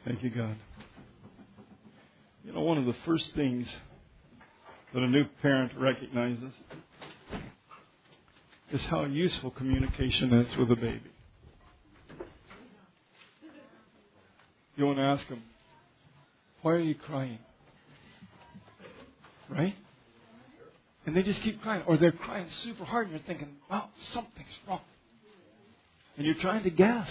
Thank you, God. You know, one of the first things that a new parent recognizes is how useful communication is with a baby. You want to ask them, why are you crying? Right? And they just keep crying. Or they're crying super hard and you're thinking, well, something's wrong. And you're trying to guess.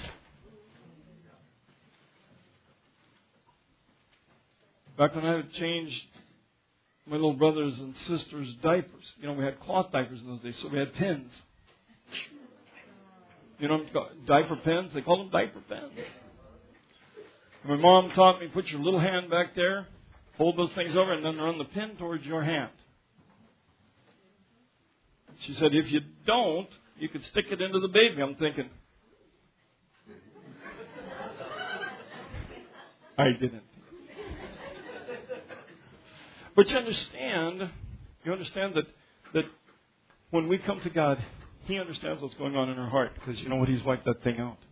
Back when I would change my little brothers and sisters' diapers, you know, we had cloth diapers in those days, so we had pins. You know, diaper pins, they call them diaper pins. And my mom taught me, put your little hand back there, fold those things over, and then run the pin towards your hand. She said, if you don't, you could stick it into the baby. I'm thinking, I didn't. But you understand that when we come to God, He understands what's going on in our heart, because you know what? He's wiped that thing out.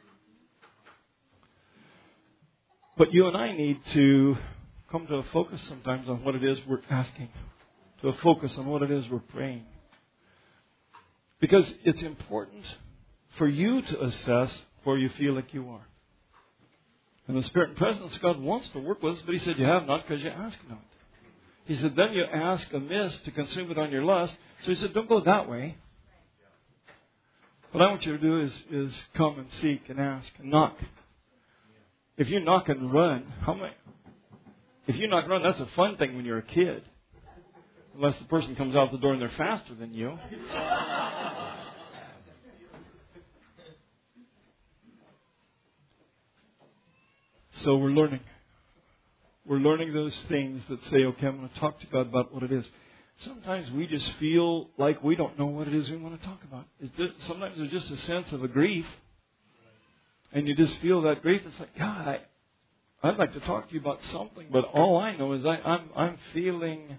But you and I need to come to a focus sometimes on what it is we're asking, to a focus on what it is we're praying. Because it's important for you to assess where you feel like you are. And the Spirit and presence of God wants to work with us, but He said, you have not because you ask not. He said, then you ask amiss to consume it on your lust. So He said, don't go that way. What I want you to do is come and seek and ask and knock. If you knock and run, if you knock and run, that's a fun thing when you're a kid. Unless the person comes out the door and they're faster than you. So we're learning. We're learning those things that say, okay, I'm going to talk to God about what it is. Sometimes we just feel like we don't know what it is we want to talk about. Sometimes there's just a sense of a grief. And you just feel that grief. It's like, God, I'd like to talk to you about something, but all I know is I'm feeling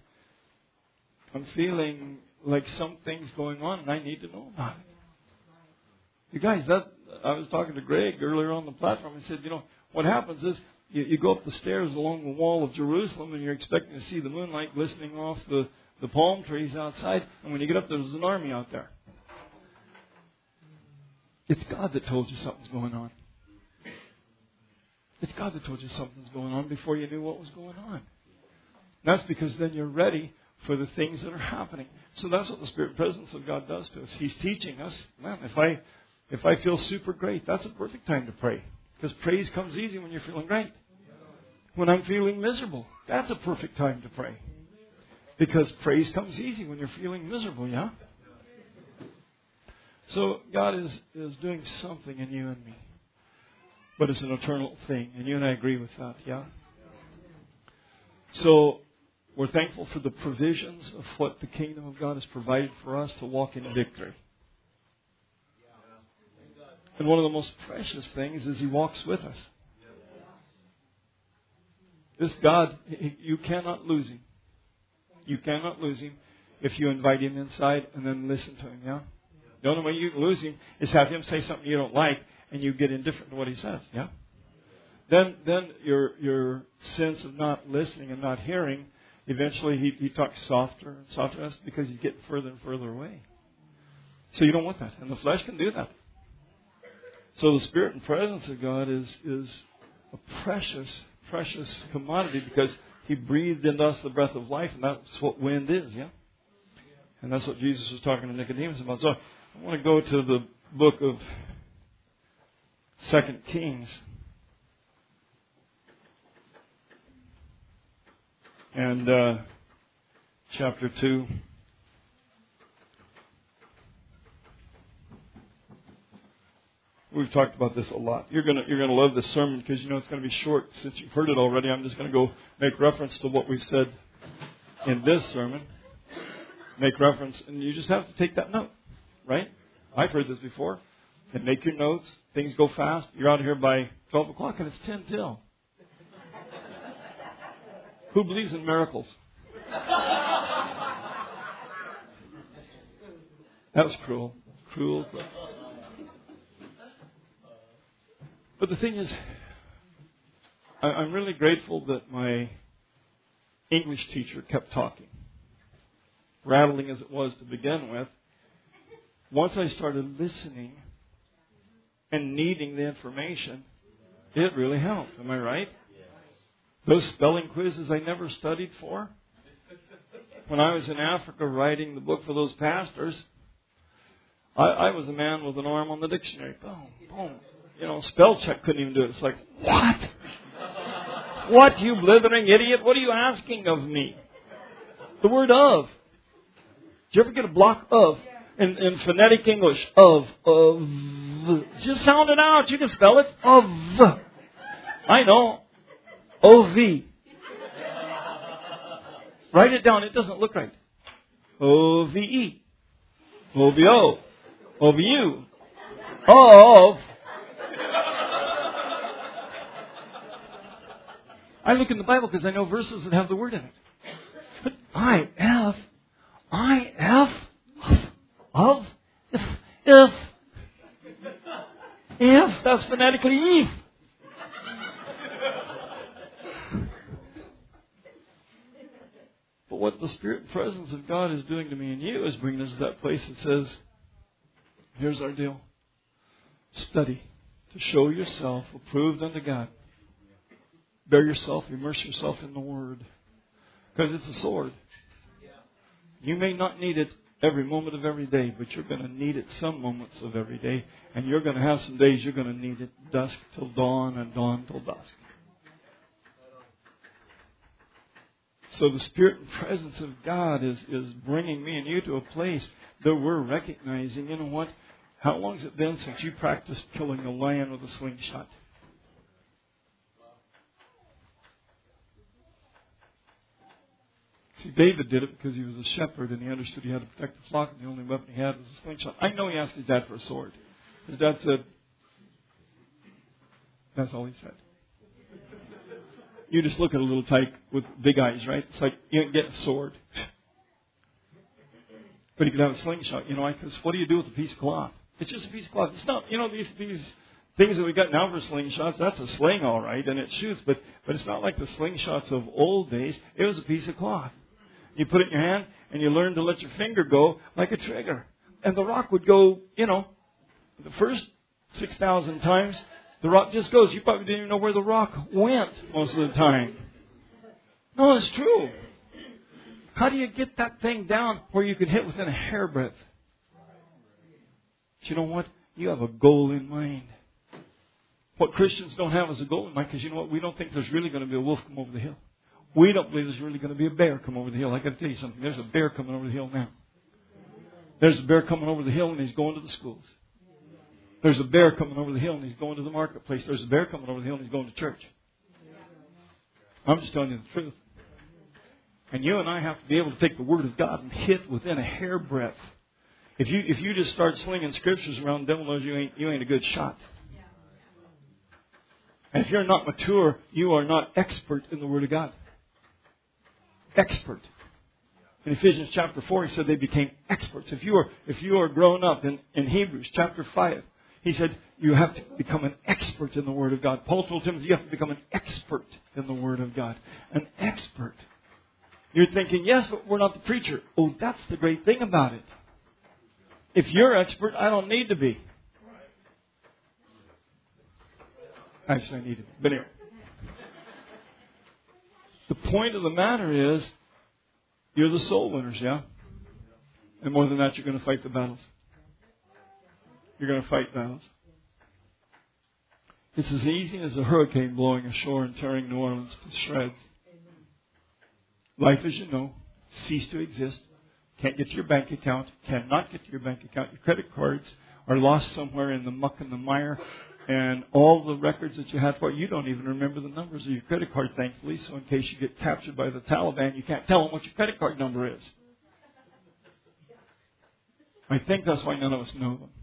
like something's going on, and I need to know about it. You guys, I was talking to Greg earlier on the platform, and said, you know, what happens is you go up the stairs along the wall of Jerusalem, and you're expecting to see the moonlight glistening off the palm trees outside, and when you get up, there's an army out there. It's God that told you something's going on. It's God that told you something's going on before you knew what was going on. That's because then you're ready for the things that are happening. So that's what the Spirit presence of God does to us. He's teaching us, man, if I feel super great, that's a perfect time to pray. Because praise comes easy when you're feeling great. When I'm feeling miserable, that's a perfect time to pray. Because praise comes easy when you're feeling miserable, yeah? So God is doing something in you and me. But it's an eternal thing. And you and I agree with that, yeah? So we're thankful for the provisions of what the kingdom of God has provided for us to walk in victory. And one of the most precious things is He walks with us. This God, you cannot lose Him. You cannot lose Him if you invite Him inside and then listen to Him, yeah? The only way you can lose Him is have Him say something you don't like and you get indifferent to what He says, yeah? Then your sense of not listening and not hearing, eventually He talks softer and softer to us because He's getting further and further away. So you don't want that. And the flesh can do that. So the Spirit and presence of God is a precious, precious commodity because He breathed into us the breath of life, and that's what wind is, yeah? And that's what Jesus was talking to Nicodemus about. So I want to go to the book of 2 Kings. And chapter 2. We've talked about this a lot. You're gonna love this sermon because you know it's going to be short. Since you've heard it already, I'm just going to go make reference to what we've said in this sermon. Make reference, and you just have to take that note, right? I've heard this before. And make your notes. Things go fast. You're out of here by 12 o'clock, and it's 10 till. Who believes in miracles? That was cruel. Cruel. But the thing is, I'm really grateful that my English teacher kept talking. Rattling as it was to begin with, once I started listening and needing the information, it really helped. Am I right? Those spelling quizzes I never studied for. When I was in Africa writing the book for those pastors, I was a man with an arm on the dictionary. Boom, boom. Spell check couldn't even do it. It's like, what? What, you blithering idiot? What are you asking of me? The word of. Did you ever get a block of? In phonetic English, of. Just sound it out. You can spell it. Of. I know. O-V. Write it down. It doesn't look right. O-V-E. O-V-O. O-V-U. Of. I look in the Bible because I know verses that have the word in it. But I-F. Of. If. That's phonetically if. But what the Spirit and presence of God is doing to me and you is bringing us to that place that says, here's our deal. Study to show yourself approved unto God. Bear yourself, immerse yourself in the Word. Because it's a sword. You may not need it every moment of every day, but you're going to need it some moments of every day. And you're going to have some days you're going to need it dusk till dawn and dawn till dusk. So the Spirit and presence of God is bringing me and you to a place that we're recognizing, you know what? How long has it been since you practiced killing a lion with a slingshot? See, David did it because he was a shepherd and he understood he had to protect the flock, and the only weapon he had was a slingshot. I know he asked his dad for a sword. His dad said, that's all he said. You just look at a little tyke with big eyes, right? It's like, you ain't getting a sword. But he could have a slingshot, because what do you do with a piece of cloth? It's just a piece of cloth. It's not, these things that we got now for slingshots, that's a sling all right, and it shoots, but it's not like the slingshots of old days. It was a piece of cloth. You put it in your hand, and you learn to let your finger go like a trigger. And the rock would go, the first 6,000 times, the rock just goes. You probably didn't even know where the rock went most of the time. No, it's true. How do you get that thing down where you can hit within a hairbreadth? But you know what? You have a goal in mind. What Christians don't have is a goal in mind, because you know what? We don't think there's really going to be a wolf come over the hill. We don't believe there's really going to be a bear come over the hill. I got to tell you something. There's a bear coming over the hill now. There's a bear coming over the hill and he's going to the schools. There's a bear coming over the hill and he's going to the marketplace. There's a bear coming over the hill and he's going to church. I'm just telling you the truth. And you and I have to be able to take the Word of God and hit within a hairbreadth. If you just start slinging scriptures around, the devil knows you ain't a good shot. And if you're not mature, you are not expert in the Word of God. Expert. In Ephesians chapter 4, he said they became experts. If you are grown up in Hebrews chapter 5, he said you have to become an expert in the Word of God. Paul told Timothy you have to become an expert in the Word of God. An expert. You're thinking, yes, but we're not the preacher. Oh, that's the great thing about it. If you're expert, I don't need to be. Actually, I need to be. But anyway. The point of the matter is, you're the soul winners, yeah? And more than that, you're going to fight the battles. You're going to fight battles. It's as easy as a hurricane blowing ashore and tearing New Orleans to shreds. Life, as you know, ceased to exist. Can't get to your bank account. Cannot get to your bank account. Your credit cards are lost somewhere in the muck and the mire. And all the records that you had for it, you don't even remember the numbers of your credit card, thankfully. So in case you get captured by the Taliban, you can't tell them what your credit card number is. I think that's why none of us know them.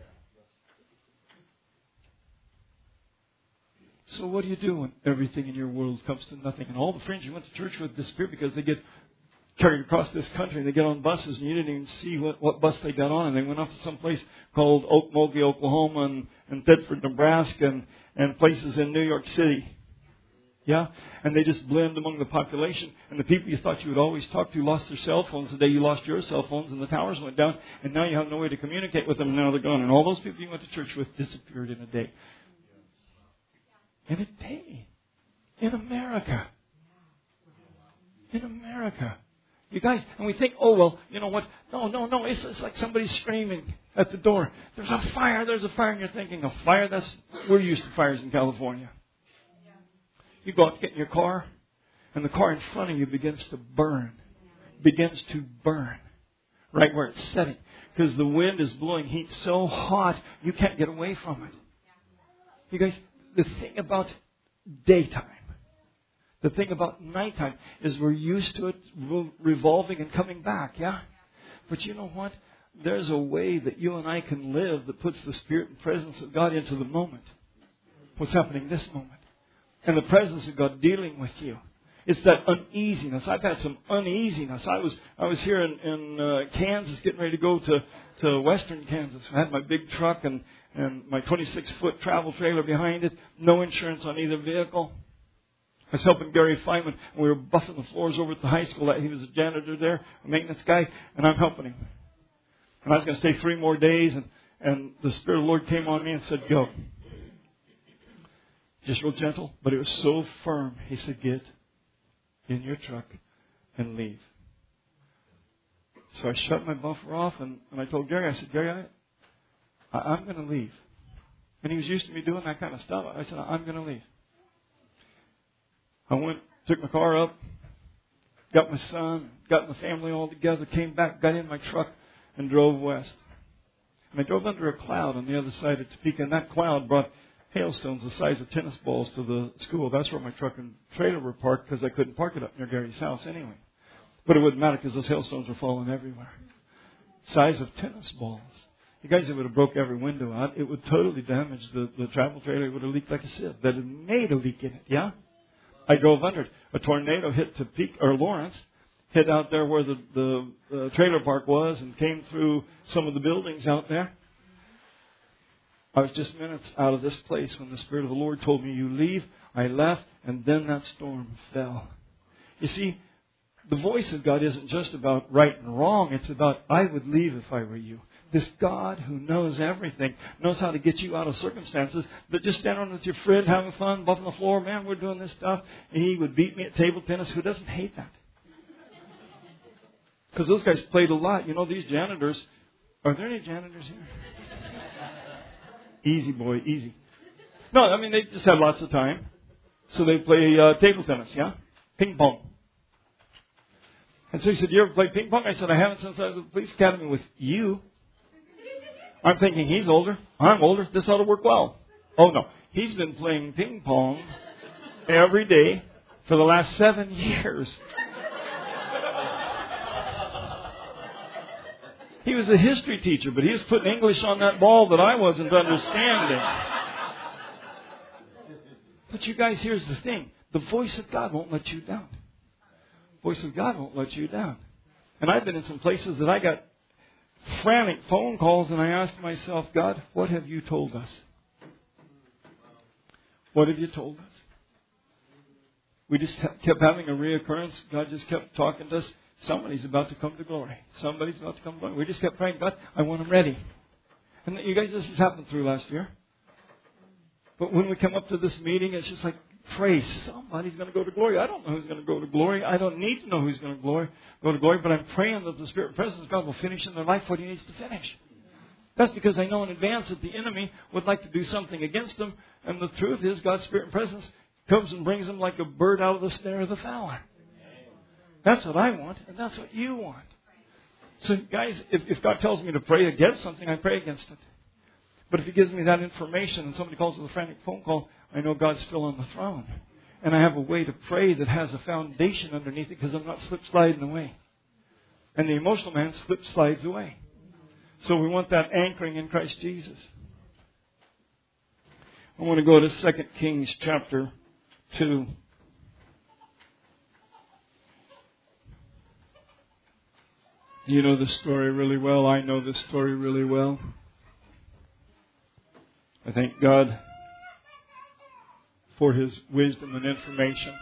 So what do you do when everything in your world comes to nothing? And all the friends you went to church with disappear because they get carried across this country and they get on buses and you didn't even see what bus they got on, and they went off to some place called Okmulgee, Oklahoma, and Thedford, Nebraska, and places in New York City. Yeah? And they just blend among the population. And the people you thought you would always talk to lost their cell phones the day you lost your cell phones, and the towers went down, and now you have no way to communicate with them, and now they're gone. And all those people you went to church with disappeared in a day. In a day. In America. In America. You guys, and we think, oh, well, you know what? No. It's like somebody's screaming at the door. There's a fire. And you're thinking, a fire? We're used to fires in California. You go out to get in your car, and the car in front of you begins to burn. Begins to burn. Right where it's setting. Because the wind is blowing heat so hot, you can't get away from it. You guys, the thing about daytime, the thing about nighttime is we're used to it revolving and coming back, yeah? But you know what? There's a way that you and I can live that puts the Spirit and presence of God into the moment. What's happening this moment. And the presence of God dealing with you. It's that uneasiness. I've had some uneasiness. I was here in Kansas getting ready to go to western Kansas. I had my big truck and my 26-foot travel trailer behind it. No insurance on either vehicle. I was helping Gary Feynman. And we were buffing the floors over at the high school. He was a janitor there, a maintenance guy, and I'm helping him. And I was going to stay 3 more days, and the Spirit of the Lord came on me and said, go. Just real gentle, but it was so firm. He said, get in your truck and leave. So I shut my buffer off, and I told Gary, I said, Gary, I'm going to leave. And he was used to me doing that kind of stuff. I said, I'm going to leave. I went, took my car up, got my son, got my family all together, came back, got in my truck, and drove west. And I drove under a cloud on the other side of Topeka, and that cloud brought hailstones the size of tennis balls to the school. That's where my truck and trailer were parked because I couldn't park it up near Gary's house anyway. But it wouldn't matter because those hailstones were falling everywhere. Size of tennis balls. You guys, it would have broke every window out. It would totally damage the travel trailer. It would have leaked like a sieve. That had made a leak in it, yeah? I drove under it. A tornado hit Topeka, or Lawrence, hit out there where the trailer park was and came through some of the buildings out there. I was just minutes out of this place when the Spirit of the Lord told me, you leave. I left, and then that storm fell. You see, the voice of God isn't just about right and wrong. It's about, I would leave if I were you. This God who knows everything, knows how to get you out of circumstances, that just stand on with your friend, having fun, buffing the floor, man, we're doing this stuff, and he would beat me at table tennis. Who doesn't hate that? Because those guys played a lot. You know, these janitors, are there any janitors here? Easy, boy, easy. No, I mean, they just have lots of time. So they play table tennis, yeah? Ping pong. And so he said, you ever play ping pong? I said, I haven't since I was at the police academy with you. I'm thinking, he's older. I'm older. This ought to work well. Oh, no. He's been playing ping pong every day for the last 7 years. He was a history teacher, but he was putting English on that ball that I wasn't understanding. But you guys, here's the thing. The voice of God won't let you down. The voice of God won't let you down. And I've been in some places that I got frantic phone calls, and I asked myself, God, what have you told us? What have you told us? We just kept having a reoccurrence. God just kept talking to us. Somebody's about to come to glory. Somebody's about to come to glory. We just kept praying, God, I want them ready. And you guys, this has happened through last year. But when we come up to this meeting, it's just like, pray, somebody's going to go to glory. I don't know who's going to go to glory. I don't need to know who's going to go to glory. But I'm praying that the Spirit and presence of God will finish in their life what He needs to finish. That's because I know in advance that the enemy would like to do something against them. And the truth is, God's Spirit and presence comes and brings them like a bird out of the snare of the fowler. That's what I want, and that's what you want. So, guys, if God tells me to pray against something, I pray against it. But if He gives me that information and somebody calls with a frantic phone call, I know God's still on the throne. And I have a way to pray that has a foundation underneath it because I'm not slip-sliding away. And the emotional man slip-slides away. So we want that anchoring in Christ Jesus. I want to go to 2 Kings chapter 2. You know this story really well. I know this story really well. I thank God for His wisdom and information.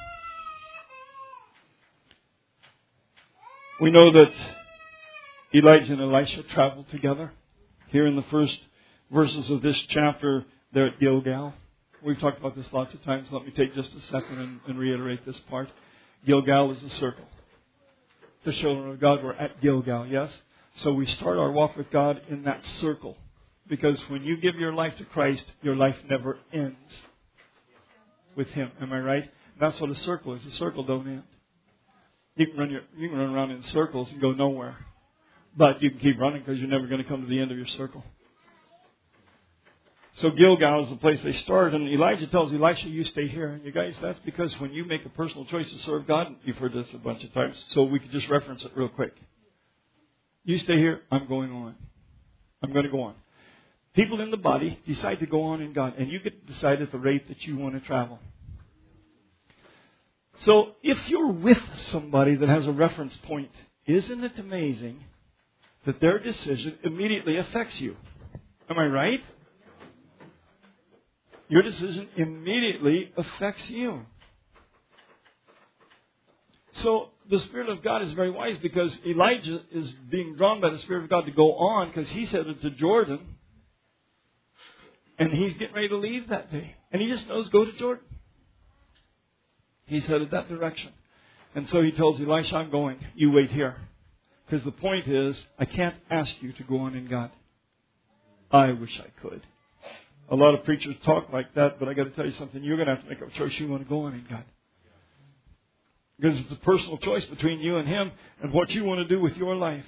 We know that Elijah and Elisha traveled together. Here in the first verses of this chapter, they're at Gilgal. We've talked about this lots of times. Let me take just a second and reiterate this part. Gilgal is a circle. The children of God were at Gilgal, yes? So we start our walk with God in that circle. Because when you give your life to Christ, your life never ends with Him. Am I right? That's what a circle is. A circle don't end. You can run around in circles and go nowhere. But you can keep running because you're never going to come to the end of your circle. So Gilgal is the place they start. And Elijah tells Elisha, you stay here. And you guys, that's because when you make a personal choice to serve God, you've heard this a bunch of times, so we could just reference it real quick. You stay here, I'm going on. I'm going to go on. People in the body decide to go on in God. And you get to decide at the rate that you want to travel. So if you're with somebody that has a reference point, isn't it amazing that their decision immediately affects you? Am I right? Your decision immediately affects you. So the Spirit of God is very wise because Elijah is being drawn by the Spirit of God to go on because he's headed to Jordan. And he's getting ready to leave that day. And he just knows, go to Jordan. He's headed that direction. And so he tells Elisha, I'm going. You wait here. Because the point is, I can't ask you to go on in God. I wish I could. A lot of preachers talk like that, but I got to tell you something. You're going to have to make a choice you want to go on in God. Because it's a personal choice between you and Him and what you want to do with your life.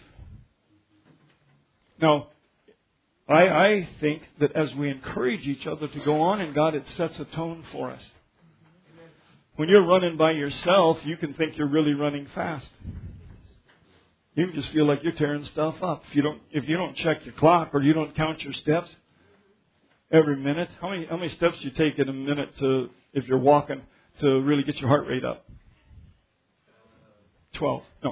Now, I think that as we encourage each other to go on in God, it sets a tone for us. When you're running by yourself, you can think you're really running fast. You can just feel like you're tearing stuff up. If you don't check your clock or you don't count your steps every minute. How many steps do you take in a minute if you're walking to really get your heart rate up? 12. No.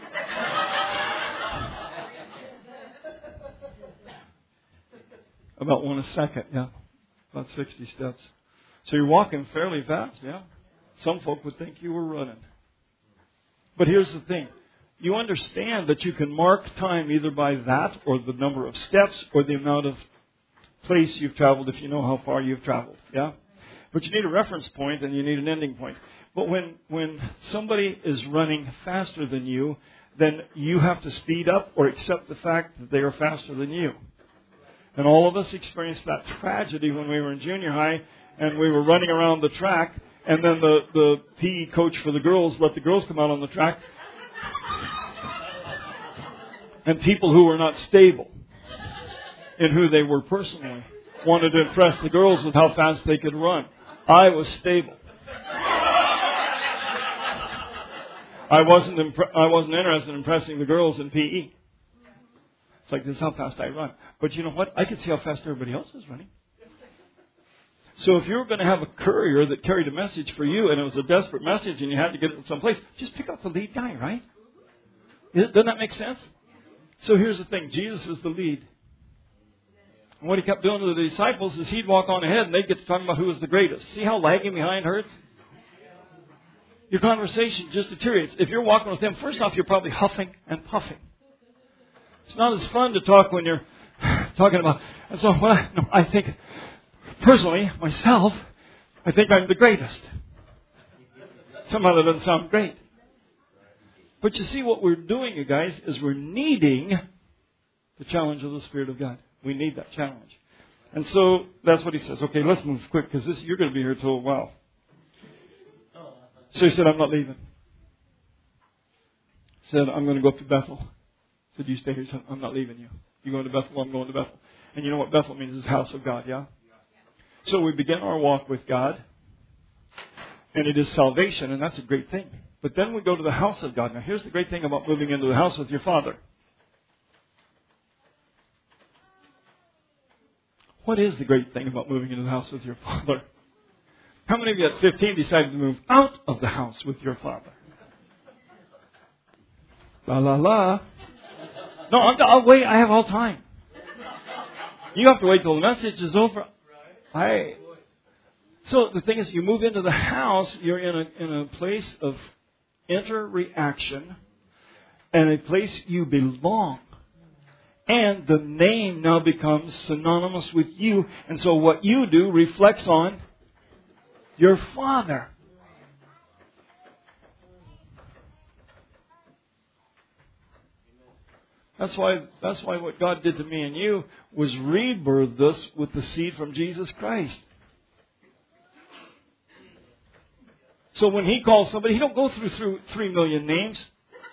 About 1 a second, yeah. About 60 steps. So you're walking fairly fast, yeah. Some folk would think you were running. But here's the thing. You understand that you can mark time either by that or the number of steps or the amount of place you've traveled if you know how far you've traveled. Yeah? But you need a reference point and you need an ending point. But when somebody is running faster than you, then you have to speed up or accept the fact that they are faster than you. And all of us experienced that tragedy when we were in junior high and we were running around the track. And then the PE coach for the girls let the girls come out on the track. And people who were not stable in who they were personally wanted to impress the girls with how fast they could run. I was stable. I wasn't interested in impressing the girls in PE. It's like, this is how fast I run. But you know what? I could see how fast everybody else was running. So if you were going to have a courier that carried a message for you and it was a desperate message and you had to get it someplace, just pick up the lead guy, right? Doesn't that make sense? So here's the thing. Jesus is the lead. And what He kept doing to the disciples is He'd walk on ahead and they'd get to talking about who was the greatest. See how lagging behind hurts? Your conversation just deteriorates. If you're walking with Him, first off, you're probably huffing and puffing. It's not as fun to talk when you're talking about... And so I think... Personally, myself, I think I'm the greatest. Somehow that doesn't sound great. But you see, what we're doing, you guys, is we're needing the challenge of the Spirit of God. We need that challenge. And so that's what He says. Okay, let's move quick because you're going to be here till a while. So He said, I'm not leaving. He said, I'm going to go up to Bethel. He said, you stay here. He said, I'm not leaving you. You going to Bethel? I'm going to Bethel. And you know what Bethel means? It's house of God, yeah? So we begin our walk with God, and it is salvation, and that's a great thing. But then we go to the house of God. Now, here's the great thing about moving into the house with your Father. What is the great thing about moving into the house with your Father? How many of you at 15 decided to move out of the house with your Father? La, la, la. No, I'll wait. I have all time. You have to wait till the message is over. So the thing is, you move into the house, you're in a place of inter-reaction and a place you belong. And the name now becomes synonymous with you. And so what you do reflects on your Father. That's why what God did to me and you was rebirth us with the seed from Jesus Christ. So when He calls somebody, He don't go through 3 million names.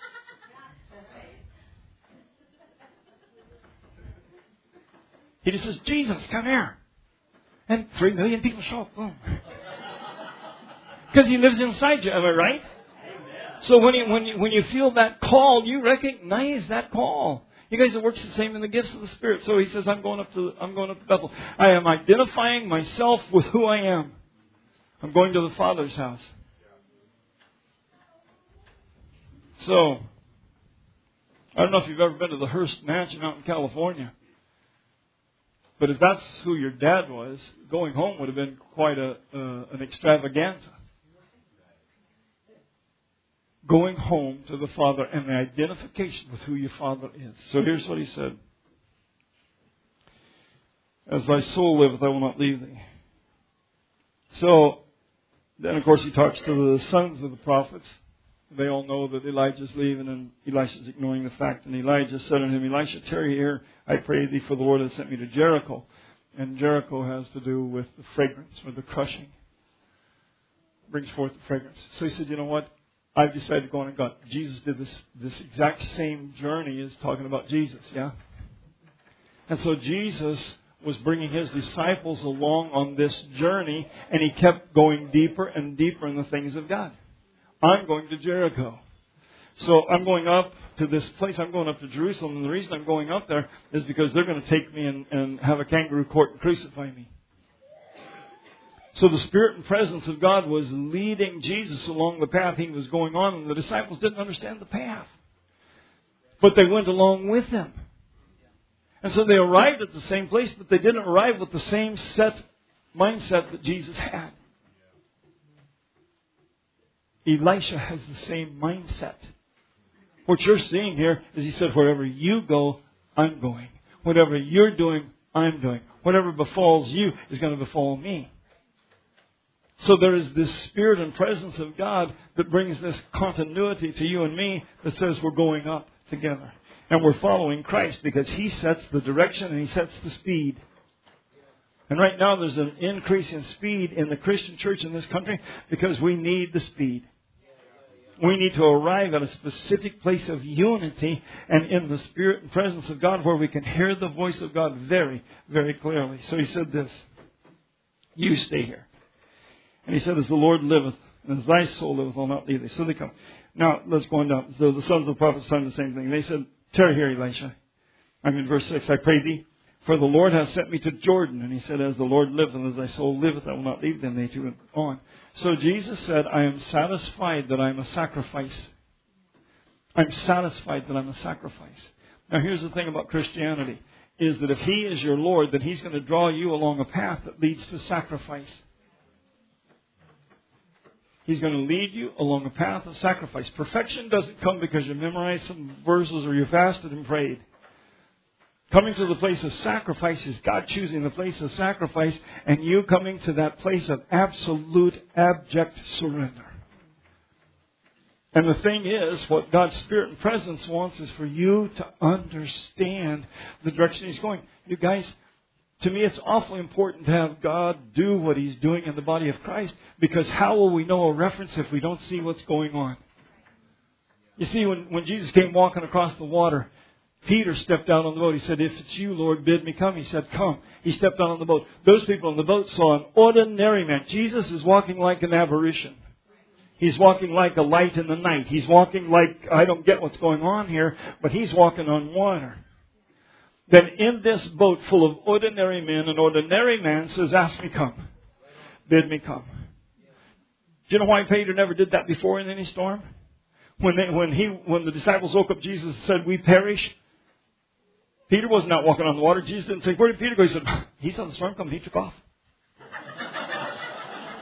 He just says, Jesus, come here. And 3 million people show up. Boom. Because He lives inside you, am I right? So when you feel that call, you recognize that call. You guys, it works the same in the gifts of the Spirit. So He says, I'm going up to Bethel. I am identifying myself with who I am. I'm going to the Father's house. So, I don't know if you've ever been to the Hearst Mansion out in California. But if that's who your dad was, going home would have been quite an extravaganza. Going home to the Father and the identification with who your Father is. So here's what He said. As thy soul liveth, I will not leave thee. So, then of course He talks to the sons of the prophets. They all know that Elijah's leaving and Elisha's ignoring the fact. And Elijah said unto him, Elisha, tarry here, I pray thee, for the Lord has sent me to Jericho. And Jericho has to do with the fragrance or the crushing. Brings forth the fragrance. So he said, you know what? I've decided to go on and God. Jesus did this exact same journey as talking about Jesus, yeah? And so Jesus was bringing His disciples along on this journey, and He kept going deeper and deeper in the things of God. I'm going to Jericho. So I'm going up to this place. I'm going up to Jerusalem. And the reason I'm going up there is because they're going to take me and have a kangaroo court and crucify me. So the Spirit and presence of God was leading Jesus along the path He was going on. And the disciples didn't understand the path. But they went along with Him. And so they arrived at the same place, but they didn't arrive with the same mindset that Jesus had. Elisha has the same mindset. What you're seeing here is He said, wherever you go, I'm going. Whatever you're doing, I'm doing. Whatever befalls you is going to befall me. So there is this Spirit and presence of God that brings this continuity to you and me that says we're going up together. And we're following Christ because He sets the direction and He sets the speed. And right now there's an increase in speed in the Christian church in this country because we need the speed. We need to arrive at a specific place of unity and in the Spirit and presence of God where we can hear the voice of God very, very clearly. So He said this, you stay here. And He said, as the Lord liveth, and as thy soul liveth, I'll not leave thee. So they come. Now, let's go on down. So the sons of the prophets done the same thing. They said, tarry here, Elisha. I'm in verse 6. I pray thee, for the Lord hath sent me to Jordan. And He said, as the Lord liveth, and as thy soul liveth, I will not leave them. They two went on. So Jesus said, I am satisfied that I am a sacrifice. I'm satisfied that I'm a sacrifice. Now here's the thing about Christianity, is that if He is your Lord, then He's going to draw you along a path that leads to sacrifice. He's going to lead you along a path of sacrifice. Perfection doesn't come because you memorized some verses or you fasted and prayed. Coming to the place of sacrifice is God choosing the place of sacrifice and you coming to that place of absolute, abject surrender. And the thing is, what God's Spirit and presence wants is for you to understand the direction He's going. You guys, to me it's awfully important to have God do what He's doing in the body of Christ, because how will we know a reference if we don't see what's going on? You see, when Jesus came walking across the water, Peter stepped out on the boat. He said, if it's you, Lord, bid me come. He said, come. He stepped out on the boat. Those people on the boat saw an ordinary man. Jesus is walking like an apparition. He's walking like a light in the night. He's walking like, I don't get what's going on here, but He's walking on water. Then in this boat full of ordinary men, an ordinary man says, ask me come. Bid me come. Do you know why Peter never did that before in any storm? When the disciples woke up Jesus and said, we perish, Peter wasn't out walking on the water. Jesus didn't say, where did Peter go? He said, he saw the storm come and he took off.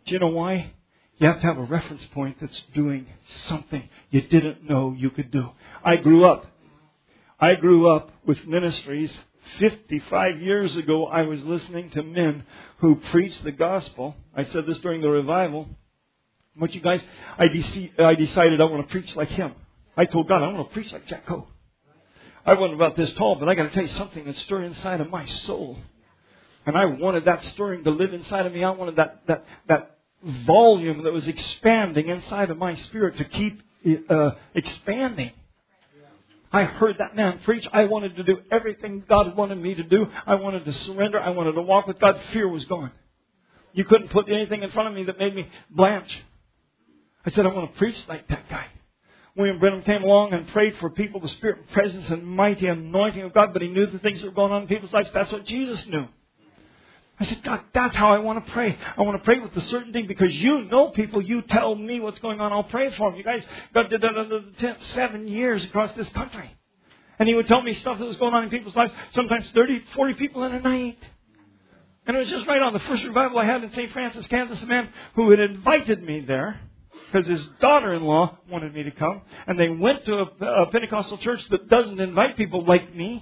Do you know why? You have to have a reference point that's doing something you didn't know you could do. I grew up with ministries. 55 years ago, I was listening to men who preached the gospel. I said this during the revival. But you guys, I decided I want to preach like him. I told God, I want to preach like Jack Coe. I wasn't about this tall, but I got to tell you something that stirred inside of my soul. And I wanted that stirring to live inside of me. I wanted that volume that was expanding inside of my spirit to keep expanding. I heard that man preach. I wanted to do everything God wanted me to do. I wanted to surrender. I wanted to walk with God. Fear was gone. You couldn't put anything in front of me that made me blanch. I said, I want to preach like that guy. William Branham came along and prayed for people, the spirit and presence and mighty anointing of God, but he knew the things that were going on in people's lives. That's what Jesus knew. I said, God, that's how I want to pray. I want to pray with the certainty because you know people. You tell me what's going on. I'll pray for them. You guys, God did that under the tent 7 years across this country. And he would tell me stuff that was going on in people's lives, sometimes 30, 40 people in a night. And it was just right on the first revival I had in St. Francis, Kansas, a man who had invited me there because his daughter-in-law wanted me to come. And they went to a Pentecostal church that doesn't invite people like me.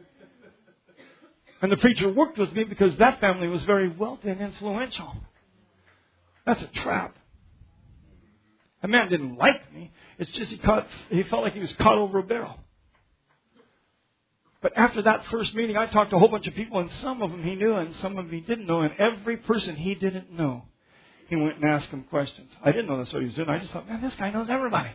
And the preacher worked with me because that family was very wealthy and influential. That's a trap. A man didn't like me. It's just he felt like he was caught over a barrel. But after that first meeting, I talked to a whole bunch of people, and some of them he knew and some of them he didn't know. And every person he didn't know, he went and asked him questions. I didn't know that's what he was doing. I just thought, man, this guy knows everybody.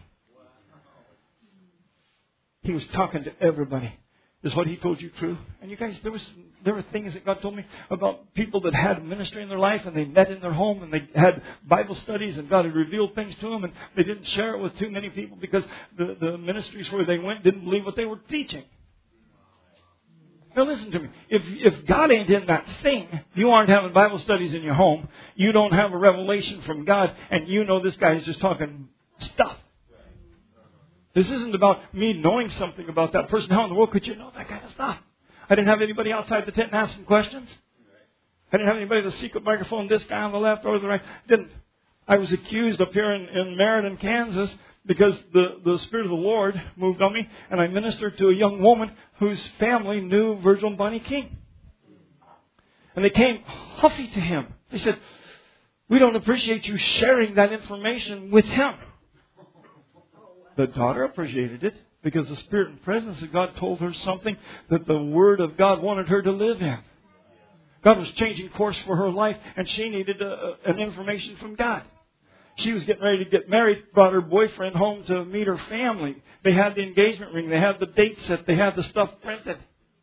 He was talking to everybody. Is what he told you true? And you guys, there were things that God told me about people that had ministry in their life and they met in their home and they had Bible studies and God had revealed things to them and they didn't share it with too many people because the ministries where they went didn't believe what they were teaching. Now listen to me. If God ain't in that thing, you aren't having Bible studies in your home, you don't have a revelation from God, and you know this guy is just talking stuff. This isn't about me knowing something about that person. How in the world could you know that kind of stuff? I didn't have anybody outside the tent and ask them questions. I didn't have anybody with a secret microphone, this guy on the left or the right. Didn't. I was accused up here in Meriden, Kansas, because the Spirit of the Lord moved on me, and I ministered to a young woman whose family knew Virgil and Bonnie King. And they came huffy to him. They said, we don't appreciate you sharing that information with him. The daughter appreciated it because the Spirit and presence of God told her something that the Word of God wanted her to live in. God was changing course for her life, and she needed an information from God. She was getting ready to get married, brought her boyfriend home to meet her family. They had the engagement ring. They had the date set. They had the stuff printed.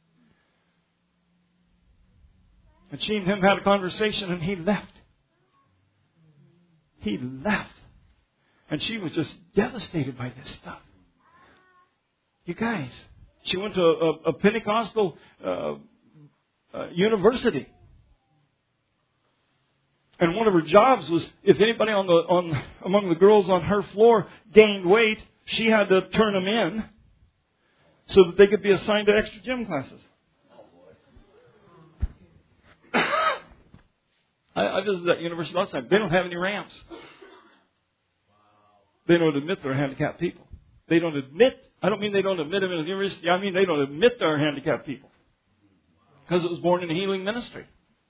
And she and him had a conversation, and he left. He left. And she was just devastated by this stuff. You guys, she went to a Pentecostal university. And one of her jobs was, if anybody among the girls on her floor gained weight, she had to turn them in so that they could be assigned to extra gym classes. I visited that university last time. They don't have any ramps. They don't admit they're handicapped people. They don't admit, I don't mean they don't admit them in the university, I mean they don't admit they're handicapped people. Because it was born in a healing ministry.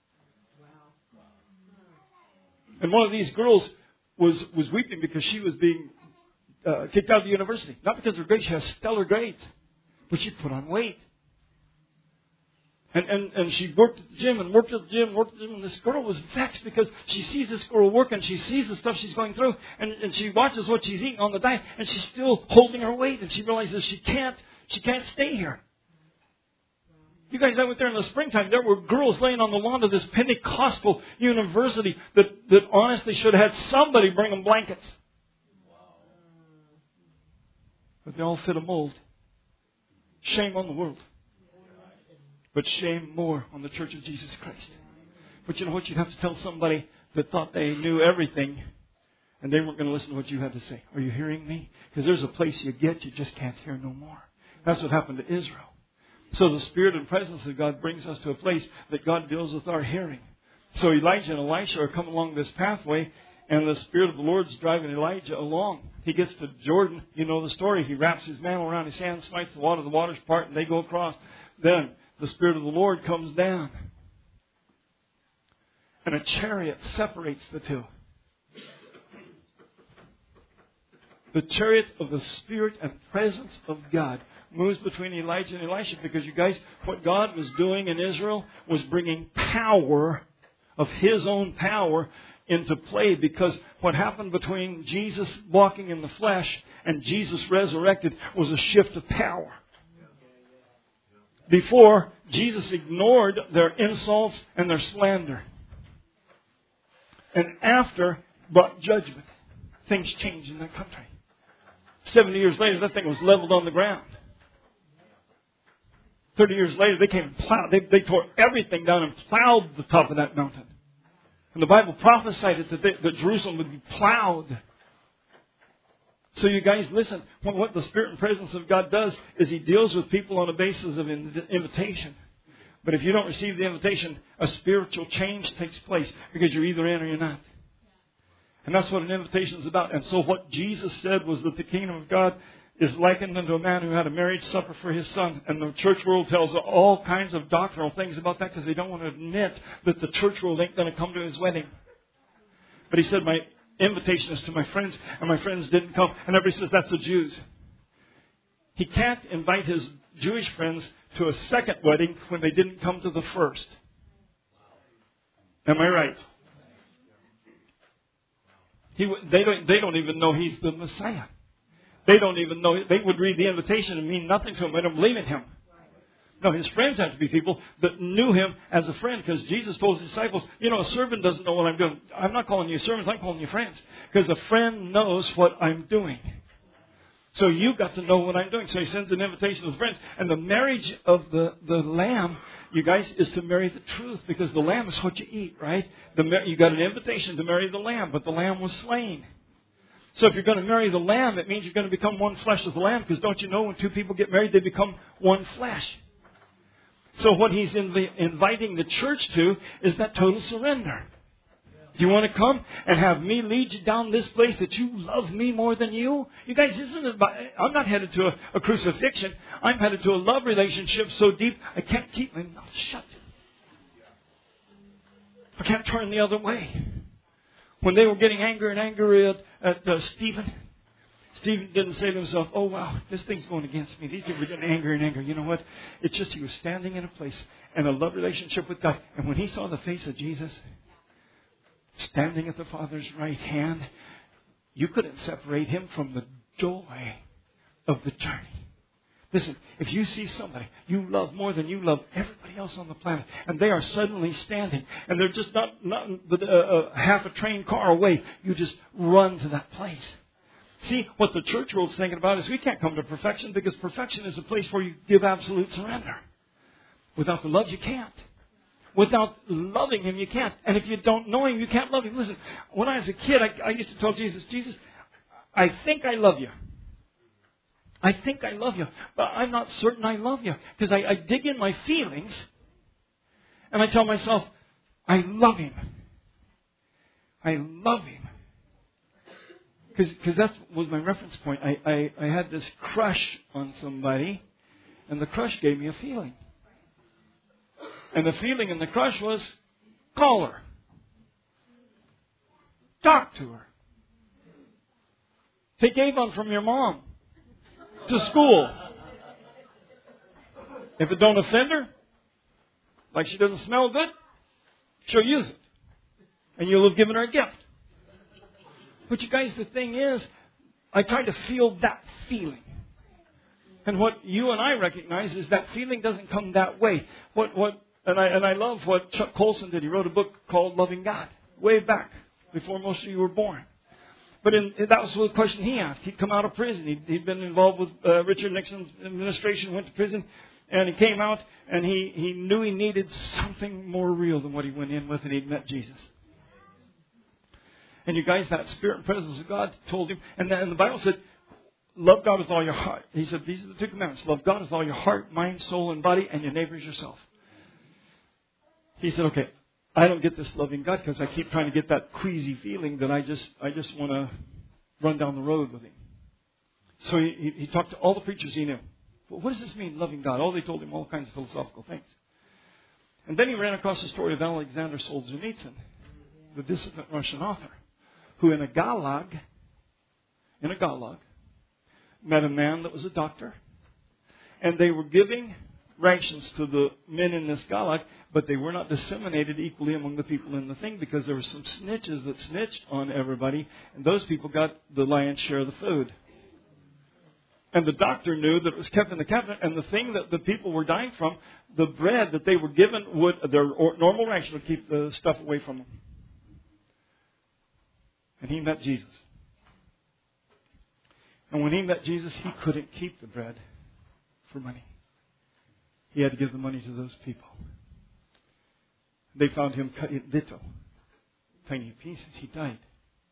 And one of these girls was weeping because she was being kicked out of the university. Not because of her grades, she has stellar grades. But she put on weight. And she worked at the gym and worked at the gym, and this girl was vexed because she sees this girl work and she sees the stuff she's going through and she watches what she's eating on the diet and she's still holding her weight and she realizes she can't stay here. You guys, I went there in the springtime. There were girls laying on the lawn of this Pentecostal university that honestly should have had somebody bring them blankets. But they all fit a mold. Shame on the world. But shame more on the Church of Jesus Christ. But you know what? You'd have to tell somebody that thought they knew everything and they weren't going to listen to what you had to say. Are you hearing me? Because there's a place you just can't hear no more. That's what happened to Israel. So the Spirit and presence of God brings us to a place that God deals with our hearing. So Elijah and Elisha are coming along this pathway, and the Spirit of the Lord's driving Elijah along. He gets to Jordan. You know the story. He wraps his mantle around his hand, smites the waters part, and they go across. Then the Spirit of the Lord comes down, and a chariot separates the two. The chariot of the Spirit and presence of God moves between Elijah and Elisha, because you guys, what God was doing in Israel was bringing power of His own power into play, because what happened between Jesus walking in the flesh and Jesus resurrected was a shift of power. Before, Jesus ignored their insults and their slander. And after, brought judgment. Things changed in that country. 70 years later, that thing was leveled on the ground. 30 years later, they came and plowed. They tore everything down and plowed the top of that mountain. And the Bible prophesied it that Jerusalem would be plowed. So you guys, listen. What the Spirit and presence of God does is He deals with people on a basis of invitation. But if you don't receive the invitation, a spiritual change takes place, because you're either in or you're not. And that's what an invitation is about. And so what Jesus said was that the kingdom of God is likened unto a man who had a marriage supper for his son. And the church world tells all kinds of doctrinal things about that, because they don't want to admit that the church world ain't going to come to his wedding. But He said, my invitation is to my friends, and my friends didn't come. And everybody says, that's the Jews. He can't invite His Jewish friends to a second wedding when they didn't come to the first. Am I right? They don't even know He's the Messiah. They don't even know. They would read the invitation and mean nothing to Him. They don't believe in Him. No, His friends have to be people that knew Him as a friend, because Jesus told His disciples, a servant doesn't know what I'm doing. I'm not calling you servants, I'm calling you friends. Because a friend knows what I'm doing. So you got to know what I'm doing. So He sends an invitation to the friends. And the marriage of the lamb, you guys, is to marry the truth, because the lamb is what you eat, right? You got an invitation to marry the lamb, but the lamb was slain. So if you're going to marry the lamb, it means you're going to become one flesh with the lamb, because don't you know when two people get married, they become one flesh. So what He's inviting the church to is that total surrender. Do you want to come and have me lead you down this place that you love me more than you? You guys, I'm not headed to a crucifixion. I'm headed to a love relationship so deep I can't keep my mouth shut. I can't turn the other way. When they were getting angry and angry at Stephen, Stephen didn't say to himself, oh wow, this thing's going against me. These people are getting angry and angry. You know what? It's just he was standing in a place in a love relationship with God. And when he saw the face of Jesus standing at the Father's right hand, you couldn't separate Him from the joy of the journey. Listen, if you see somebody you love more than you love everybody else on the planet, and they are suddenly standing, and they're just not half a train car away, you just run to that place. See, what the church world's thinking about is we can't come to perfection, because perfection is a place where you give absolute surrender. Without the love, you can't. Without loving Him, you can't. And if you don't know Him, you can't love Him. Listen, when I was a kid, I used to tell Jesus, I think I love you. I think I love you, but I'm not certain I love you. Because I dig in my feelings, and I tell myself, I love Him. I love Him. Because that was my reference point. I had this crush on somebody, and the crush gave me a feeling. And the feeling in the crush was, call her. Talk to her. Take Avon from your mom to school. If it don't offend her, like she doesn't smell good, she'll use it. And you'll have given her a gift. But you guys, the thing is, I try to feel that feeling. And what you and I recognize is that feeling doesn't come that way. And I love what Chuck Colson did. He wrote a book called Loving God, way back, before most of you were born. But that was the question he asked. He'd come out of prison. He'd been involved with Richard Nixon's administration, went to prison, and he came out, and he knew he needed something more real than what he went in with, and he'd met Jesus. And you guys, that Spirit and presence of God told him, and the Bible said, love God with all your heart. He said, these are the 2 commandments. Love God with all your heart, mind, soul, and body, and your neighbor as yourself. He said, okay, I don't get this loving God because I keep trying to get that queasy feeling that I just want to run down the road with Him. So he talked to all the preachers he knew. Well, what does this mean, loving God? Oh, they told him all kinds of philosophical things. And then he ran across the story of Alexander Solzhenitsyn, the dissident Russian author, who in a gulag, met a man that was a doctor. And they were giving rations to the men in this gulag, but they were not disseminated equally among the people in the thing because there were some snitches that snitched on everybody, and those people got the lion's share of the food. And the doctor knew that it was kept in the cabinet, and the thing that the people were dying from, the bread that they were given, their normal ration would keep the stuff away from them. And he met Jesus. And when he met Jesus, he couldn't keep the bread for money. He had to give the money to those people. They found him cut in little, tiny pieces. He died.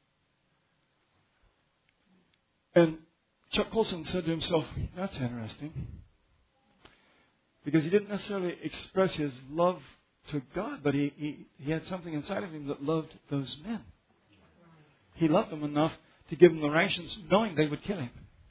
And Chuck Colson said to himself, that's interesting. Because he didn't necessarily express his love to God, but he had something inside of him that loved those men. He loved them enough to give them the rations knowing they would kill him.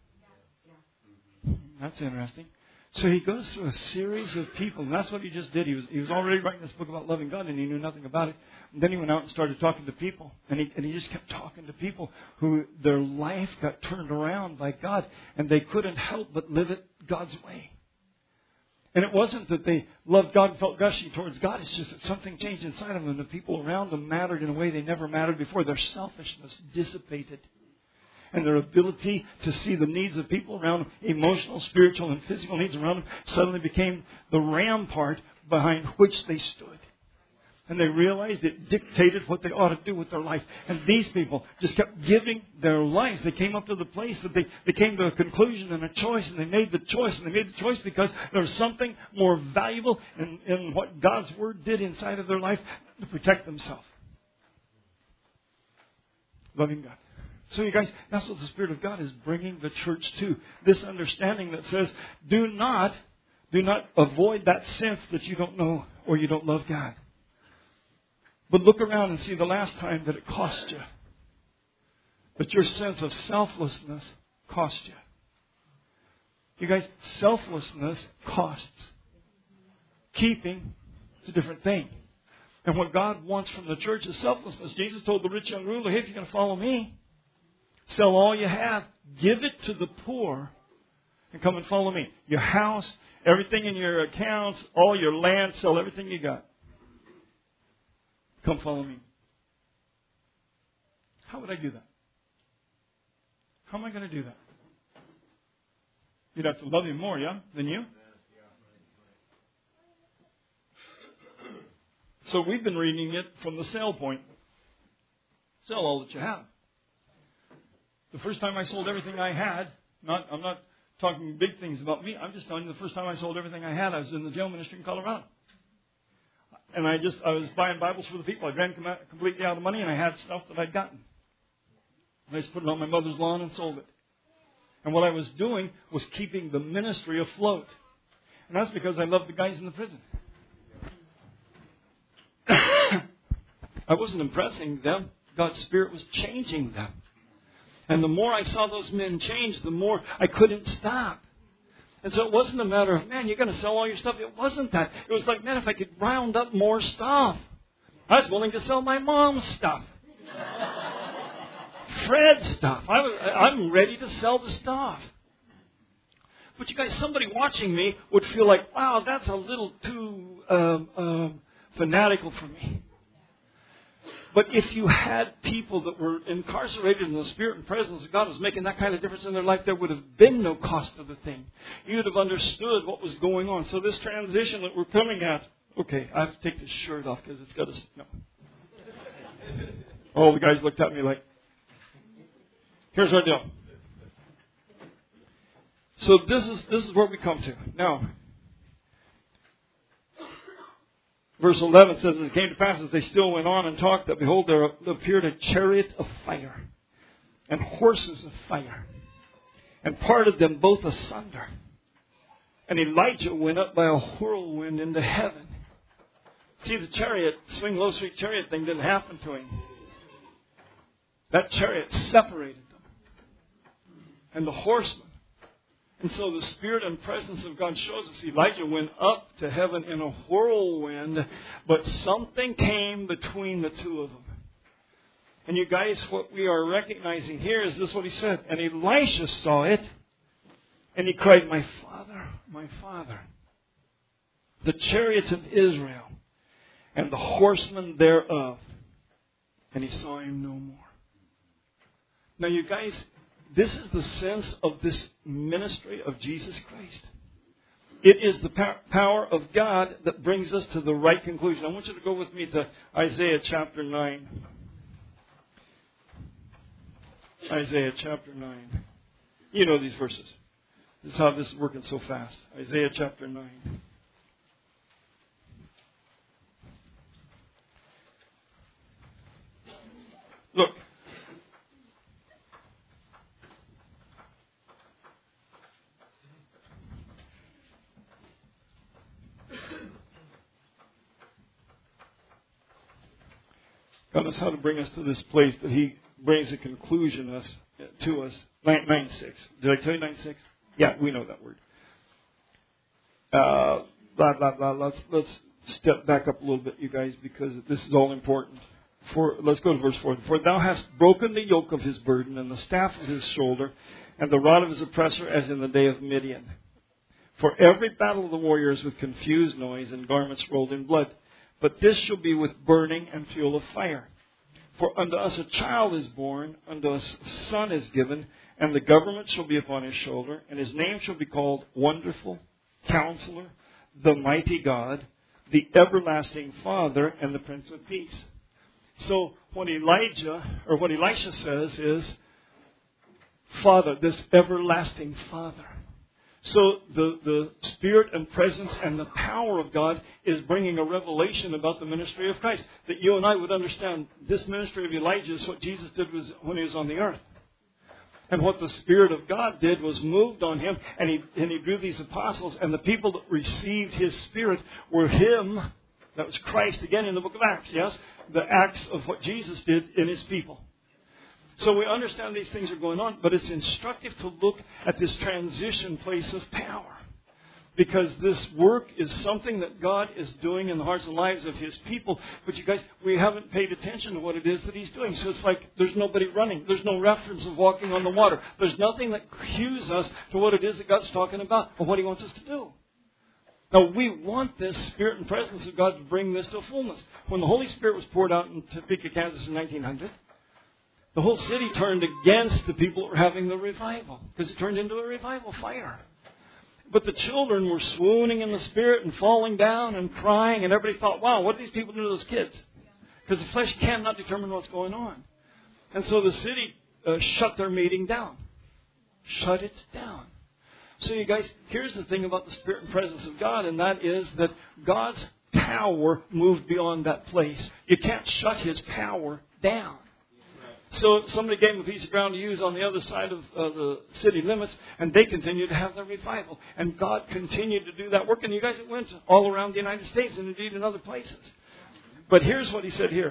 That's interesting. So he goes through a series of people, and that's what he just did. He was already writing this book about loving God, and he knew nothing about it. And then he went out and started talking to people, and he just kept talking to people who their life got turned around by God, and they couldn't help but live it God's way. And it wasn't that they loved God and felt gushing towards God. It's just that something changed inside of them, and the people around them mattered in a way they never mattered before. Their selfishness dissipated. And their ability to see the needs of people around them, emotional, spiritual, and physical needs around them, suddenly became the rampart behind which they stood. And they realized it dictated what they ought to do with their life. And these people just kept giving their lives. They came up to the place that they came to a conclusion and a choice, and they made the choice. And they made the choice because there was something more valuable in what God's Word did inside of their life to protect themselves. Loving God. So you guys, that's what the Spirit of God is bringing the church to. This understanding that says, do not avoid that sense that you don't know or you don't love God. But look around and see the last time that it cost you. That your sense of selflessness cost you. You guys, selflessness costs. Keeping is a different thing. And what God wants from the church is selflessness. Jesus told the rich young ruler, hey, if you're going to follow me, sell all you have, give it to the poor, and come and follow me. Your house, everything in your accounts, all your land, sell everything you got. Come follow me. How would I do that? How am I going to do that? You'd have to love Him more, yeah, than you? So we've been reading it from the sale point. Sell all that you have. The first time I sold everything I had, I'm not talking big things about me. I'm just telling you the first time I sold everything I had, I was in the jail ministry in Colorado. And I was buying Bibles for the people. I ran completely out of money, and I had stuff that I'd gotten. And I just put it on my mother's lawn and sold it. And what I was doing was keeping the ministry afloat. And that's because I loved the guys in the prison. I wasn't impressing them. God's Spirit was changing them. And the more I saw those men change, the more I couldn't stop. And so it wasn't a matter of, man, you're going to sell all your stuff. It wasn't that. It was like, man, if I could round up more stuff. I was willing to sell my mom's stuff. Fred's stuff. I'm ready to sell the stuff. But you guys, somebody watching me would feel like, wow, that's a little too fanatical for me. But if you had people that were incarcerated in the Spirit and presence of God was making that kind of difference in their life, there would have been no cost of the thing. You would have understood what was going on. So this transition that we're coming at, okay, I have to take this shirt off because it's got to, no. All the guys looked at me like, here's our deal. So this is where we come to. Now, verse 11 says, as it came to pass, as they still went on and talked, that behold, there appeared a chariot of fire and horses of fire, and parted them both asunder. And Elijah went up by a whirlwind into heaven. See, the chariot, swing low street chariot thing didn't happen to him. That chariot separated them. And the horsemen. And so the Spirit and presence of God shows us Elijah went up to heaven in a whirlwind, but something came between the two of them. And you guys, what we are recognizing here is this what he said. And Elisha saw it, and he cried, my Father, the chariots of Israel, and the horsemen thereof. And he saw him no more. Now you guys, this is the sense of this ministry of Jesus Christ. It is the power of God that brings us to the right conclusion. I want you to go with me to Isaiah chapter 9. Isaiah chapter 9. You know these verses. This is how this is working so fast. Isaiah chapter 9. Look. God knows how to bring us to this place that He brings a conclusion to us. 9:6. Did I tell you 9:6? Yeah, we know that word. Blah, blah, blah. Let's step back up a little bit, you guys, because this is all important. Let's go to verse 4. For thou hast broken the yoke of his burden and the staff of his shoulder and the rod of his oppressor as in the day of Midian. For every battle of the warrior is with confused noise and garments rolled in blood. But this shall be with burning and fuel of fire. For unto us a child is born, unto us a son is given, and the government shall be upon his shoulder, and his name shall be called Wonderful, Counselor, the Mighty God, the Everlasting Father, and the Prince of Peace. So what Elisha says is, Father, this everlasting Father. So the Spirit and presence and the power of God is bringing a revelation about the ministry of Christ. That you and I would understand this ministry of Elijah is what Jesus did when He was on the earth. And what the Spirit of God did was moved on Him, and he drew these apostles, and the people that received His Spirit were Him. That was Christ again in the book of Acts, yes? The acts of what Jesus did in His people. So we understand these things are going on, but it's instructive to look at this transition place of power. Because this work is something that God is doing in the hearts and lives of His people. But you guys, we haven't paid attention to what it is that He's doing. So it's like there's nobody running. There's no reference of walking on the water. There's nothing that cues us to what it is that God's talking about or what He wants us to do. Now, we want this Spirit and presence of God to bring this to fullness. When the Holy Spirit was poured out in Topeka, Kansas in 1900, the whole city turned against the people that were having the revival because it turned into a revival fire. But the children were swooning in the Spirit and falling down and crying, and everybody thought, wow, what do these people do to those kids? Because the flesh cannot determine what's going on. And so the city shut their meeting down. Shut it down. So you guys, here's the thing about the Spirit and presence of God, and that is that God's power moved beyond that place. You can't shut His power down. So somebody gave them a piece of ground to use on the other side of the city limits, and they continued to have their revival. And God continued to do that work. And you guys, it went all around the United States and indeed in other places. But here's what He said here.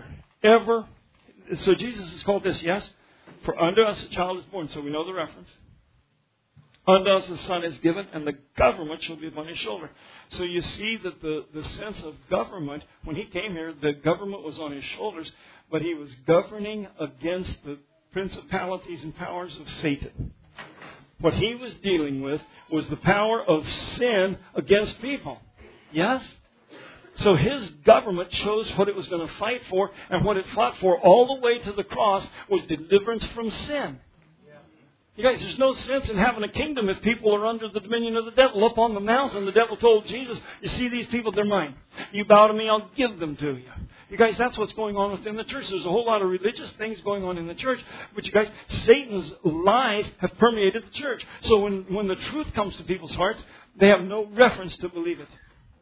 So Jesus is called this, yes? For unto us a child is born. So we know the reference. Unto us a son is given, and the government shall be upon His shoulder. So you see that the sense of government, when He came here, the government was on His shoulders, but He was governing against the principalities and powers of Satan. What He was dealing with was the power of sin against people. Yes? So His government chose what it was going to fight for, and what it fought for all the way to the cross was deliverance from sin. You guys, there's no sense in having a kingdom if people are under the dominion of the devil. Up on the mountain, the devil told Jesus, you see these people, they're mine. You bow to me, I'll give them to you. You guys, that's what's going on within the church. There's a whole lot of religious things going on in the church. But you guys, Satan's lies have permeated the church. So when the truth comes to people's hearts, they have no reference to believe it.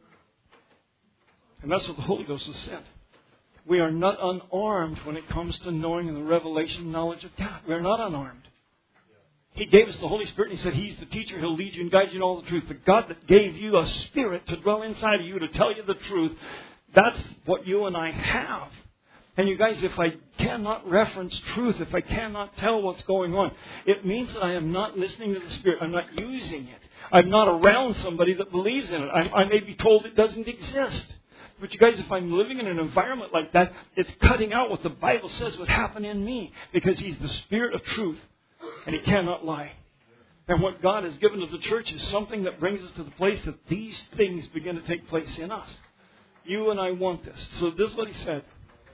And that's what the Holy Ghost has said. We are not unarmed when it comes to knowing and the revelation knowledge of God. We are not unarmed. He gave us the Holy Spirit, and He said He's the teacher. He'll lead you and guide you in all the truth. The God that gave you a Spirit to dwell inside of you to tell you the truth, That's what you and I have. And you guys, if I cannot reference truth, if I cannot tell what's going on, it means that I am not listening to the Spirit. I'm not using it. I'm not around somebody that believes in it. I may be told it doesn't exist. But you guys, if I'm living in an environment like that, it's cutting out what the Bible says would happen in me. Because He's the Spirit of truth, and He cannot lie. And what God has given to the church is something that brings us to the place that these things begin to take place in us. You and I want this. So this is what He said.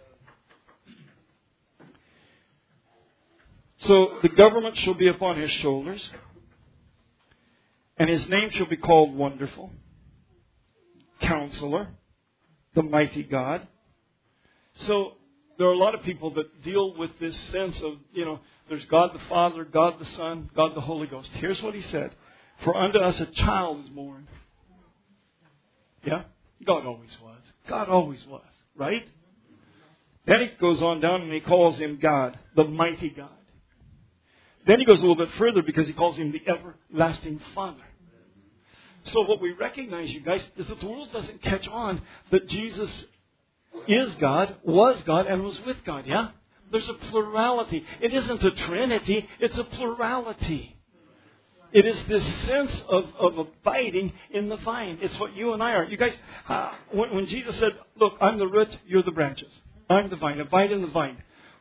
So the government shall be upon His shoulders, and His name shall be called Wonderful, Counselor, the Mighty God. So there are a lot of people that deal with this sense of, there's God the Father, God the Son, God the Holy Ghost. Here's what He said. For unto us a child is born. Yeah? God always was. God always was. Right? Then He goes on down and He calls Him God, the Mighty God. Then He goes a little bit further because He calls Him the Everlasting Father. So what we recognize, you guys, is that the world doesn't catch on that Jesus is God, was God, and was with God, yeah? There's a plurality. It isn't a trinity, it's a plurality. It is this sense of abiding in the vine. It's what you and I are. You guys, when Jesus said, look, I'm the root, you're the branches. I'm the vine. Abide in the vine.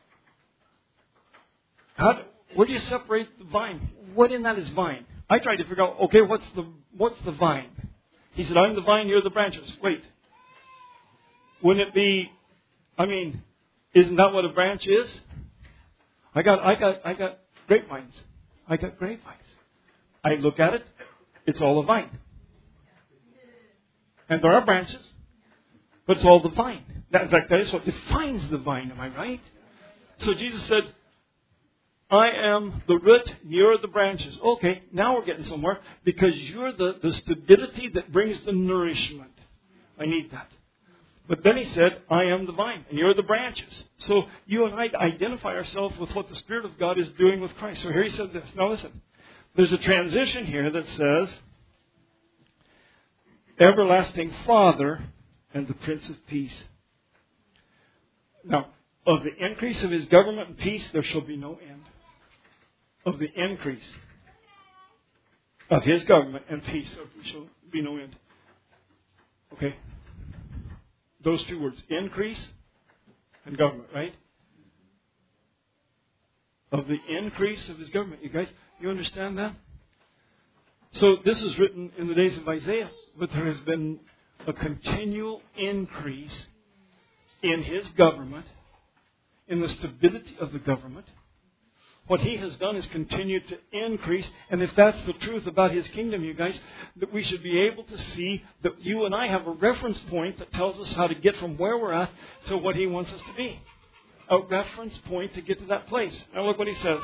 Where do you separate the vine? What in that is vine? I tried to figure out, okay, what's the vine? He said, I'm the vine, you're the branches. Wait. Wouldn't it be, isn't that what a branch is? I got grapevines. I got grapevines. I look at it, it's all a vine. And there are branches, but it's all the vine. In fact, that is what defines the vine, am I right? So Jesus said, I am the root, you're the branches. Okay, now we're getting somewhere because you're the stability that brings the nourishment. I need that. But then He said, I am the vine and you're the branches. So you and I identify ourselves with what the Spirit of God is doing with Christ. So here He said this. Now listen, there's a transition here that says, Everlasting Father and the Prince of Peace. Now, of the increase of His government and peace, there shall be no end. Of the increase of His government and peace, there shall be no end. Okay? Those two words, increase and government, right? Of the increase of His government. You guys, you understand that? So this is written in the days of Isaiah, but there has been a continual increase in His government, in the stability of the government. What He has done is continued to increase. And if that's the truth about His kingdom, you guys, that we should be able to see that you and I have a reference point that tells us how to get from where we're at to what He wants us to be. A reference point to get to that place. Now look what He says.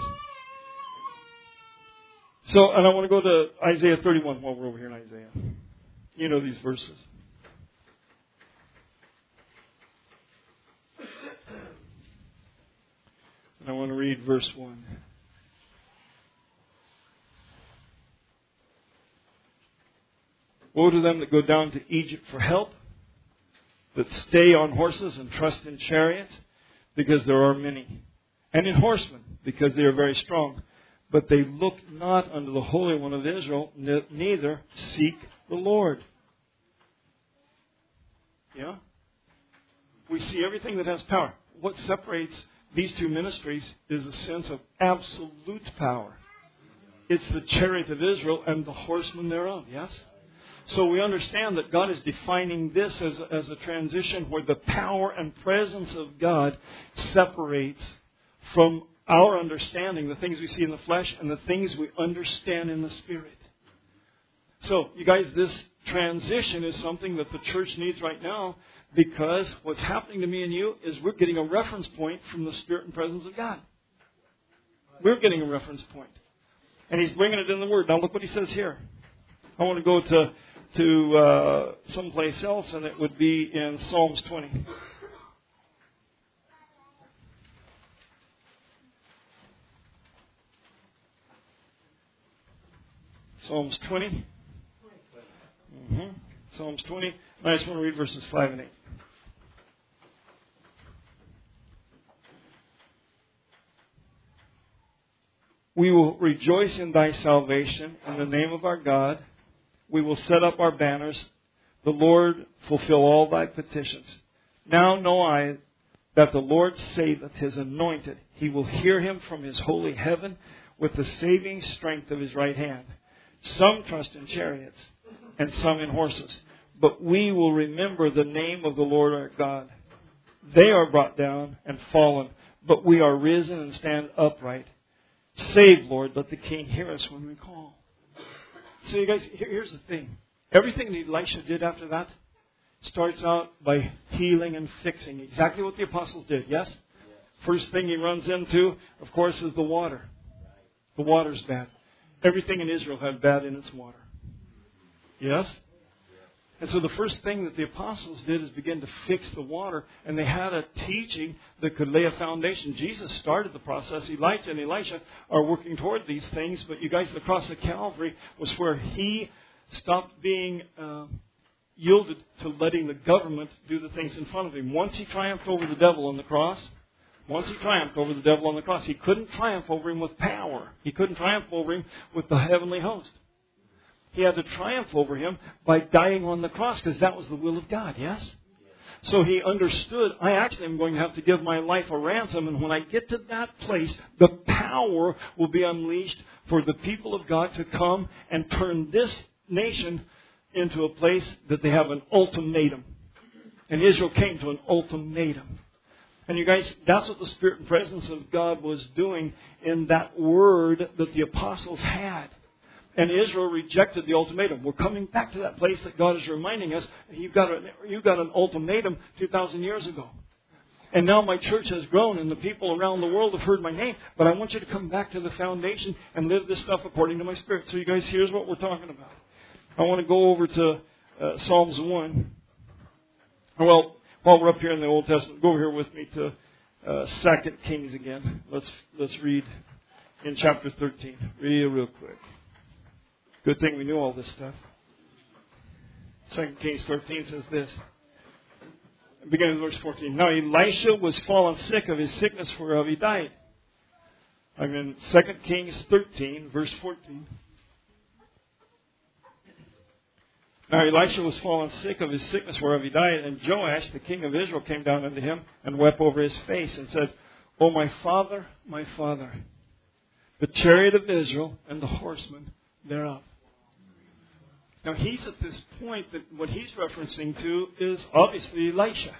So, and I want to go to Isaiah 31 while we're over here in Isaiah. You know these verses. And I want to read verse 1. Woe to them that go down to Egypt for help, that stay on horses and trust in chariots, because there are many, and in horsemen, because they are very strong. But they look not unto the Holy One of Israel, neither seek the Lord. Yeah? We see everything that has power. What separates these two ministries is a sense of absolute power. It's the chariot of Israel and the horsemen thereof, yes? So we understand that God is defining this as a transition where the power and presence of God separates from our understanding, the things we see in the flesh and the things we understand in the Spirit. So, you guys, this transition is something that the church needs right now, because what's happening to me and you is we're getting a reference point from the Spirit and presence of God. We're getting a reference point. And He's bringing it in the Word. Now look what He says here. I want to go to someplace else, and it would be in Psalms 20. Psalms 20. Psalms 20. I just want to read verses 5 and 8. We will rejoice in thy salvation in the name of our God. We will set up our banners. The Lord fulfill all thy petitions. Now know I that the Lord saveth his anointed. He will hear him from his holy heaven with the saving strength of his right hand. Some trust in chariots and some in horses. But we will remember the name of the Lord our God. They are brought down and fallen, but we are risen and stand upright. Save, Lord, let the King hear us when we call. So you guys, here's the thing. Everything that Elisha did after that starts out by healing and fixing. Exactly what the apostles did, yes? First thing he runs into, of course, is the water. The water's bad. Everything in Israel had bad in its water. Yes? And so the first thing that the apostles did is begin to fix the water. And they had a teaching that could lay a foundation. Jesus started the process. Elijah and Elisha are working toward these things. But you guys, the cross of Calvary was where he stopped being yielded to letting the government do the things in front of him. Once he triumphed over the devil on the cross, he couldn't triumph over him with power. He couldn't triumph over him with the heavenly host. He had to triumph over him by dying on the cross because that was the will of God, yes? So he understood, I actually am going to have to give my life a ransom, and when I get to that place, the power will be unleashed for the people of God to come and turn this nation into a place that they have an ultimatum. And Israel came to an ultimatum. And you guys, that's what the Spirit and presence of God was doing in that word that the apostles had. And Israel rejected the ultimatum. We're coming back to that place that God is reminding us. You got an ultimatum 2,000 years ago. And now my church has grown and the people around the world have heard my name. But I want you to come back to the foundation and live this stuff according to my Spirit. So you guys, here's what we're talking about. I want to go over to Psalms 1. Well, while we're up here in the Old Testament, go over here with me to 2 Kings again. Let's read in chapter 13. Real quick. Good thing we knew all this stuff. 2 Kings 13 says this. Beginning with verse 14. Now Elisha was fallen sick of his sickness whereof he died. I'm in 2 Kings 13, verse 14. Now Elisha was fallen sick of his sickness whereof he died, and Joash, the king of Israel, came down unto him and wept over his face and said, O my father, the chariot of Israel and the horsemen thereof. Now he's at this point that what he's referencing to is obviously Elisha.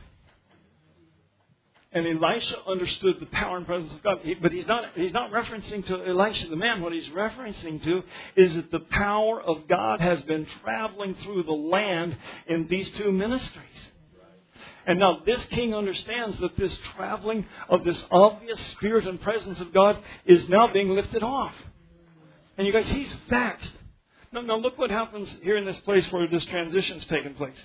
And Elisha understood the power and presence of God. But he's not referencing to Elisha the man. What he's referencing to is that the power of God has been traveling through the land in these two ministries. And now this king understands that this traveling of this obvious spirit and presence of God is now being lifted off. And you guys, he's vexed. Now look what happens here in this place where this transition's taking place.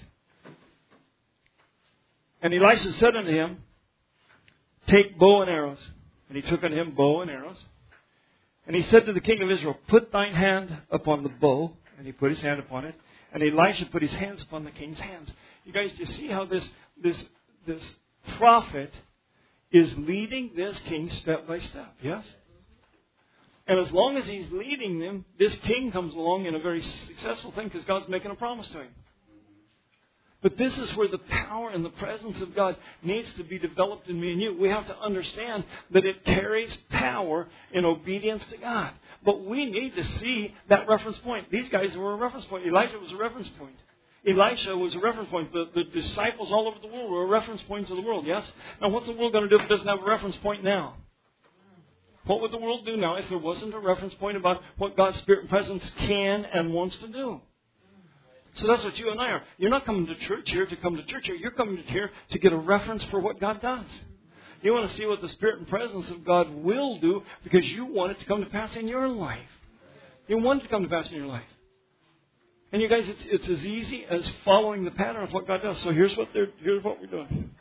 And Elisha said unto him, Take bow and arrows. And he took unto him bow and arrows. And he said to the king of Israel, Put thine hand upon the bow. And he put his hand upon it. And Elisha put his hands upon the king's hands. You guys, do you see how this prophet is leading this king step by step? Yes? And as long as he's leading them, this king comes along in a very successful thing because God's making a promise to him. But this is where the power and the presence of God needs to be developed in me and you. We have to understand that it carries power in obedience to God. But we need to see that reference point. These guys were a reference point. Elijah was a reference point. Elisha was a reference point. The disciples all over the world were a reference point to the world, yes? Now what's the world going to do if it doesn't have a reference point now? What would the world do now if there wasn't a reference point about what God's Spirit and presence can and wants to do? So that's what you and I are. You're not coming to church here to come to church here. You're coming here to get a reference for what God does. You want to see what the Spirit and presence of God will do because you want it to come to pass in your life. You want it to come to pass in your life. And you guys, it's as easy as following the pattern of what God does. So here's what we're doing.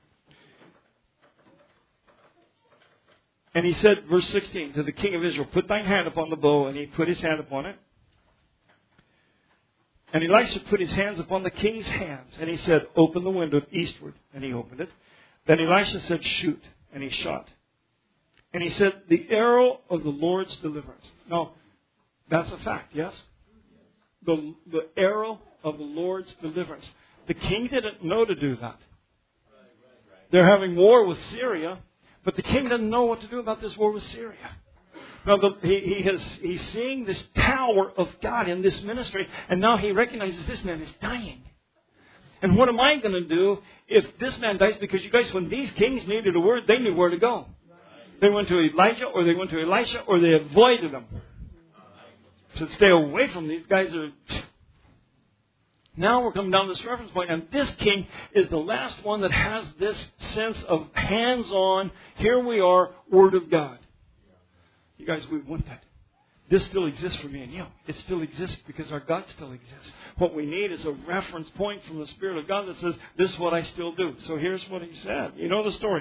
And he said, verse 16, to the king of Israel, Put thine hand upon the bow. And he put his hand upon it. And Elisha put his hands upon the king's hands. And he said, Open the window eastward. And he opened it. Then Elisha said, Shoot. And he shot. And he said, the arrow of the Lord's deliverance. Now, that's a fact, yes? The arrow of the Lord's deliverance. The king didn't know to do that. They're having war with Syria, but the king doesn't know what to do about this war with Syria. Now, he's seeing this power of God in this ministry, and now he recognizes this man is dying. And what am I going to do if this man dies? Because you guys, when these kings needed a word, they knew where to go. They went to Elijah, or they went to Elisha, or they avoided them. So stay away from these guys. Now we're coming down to this reference point, and this king is the last one that has this sense of hands-on, here we are, Word of God. You guys, we want that. This still exists for me and you. It still exists because our God still exists. What we need is a reference point from the Spirit of God that says, this is what I still do. So here's what he said. You know the story.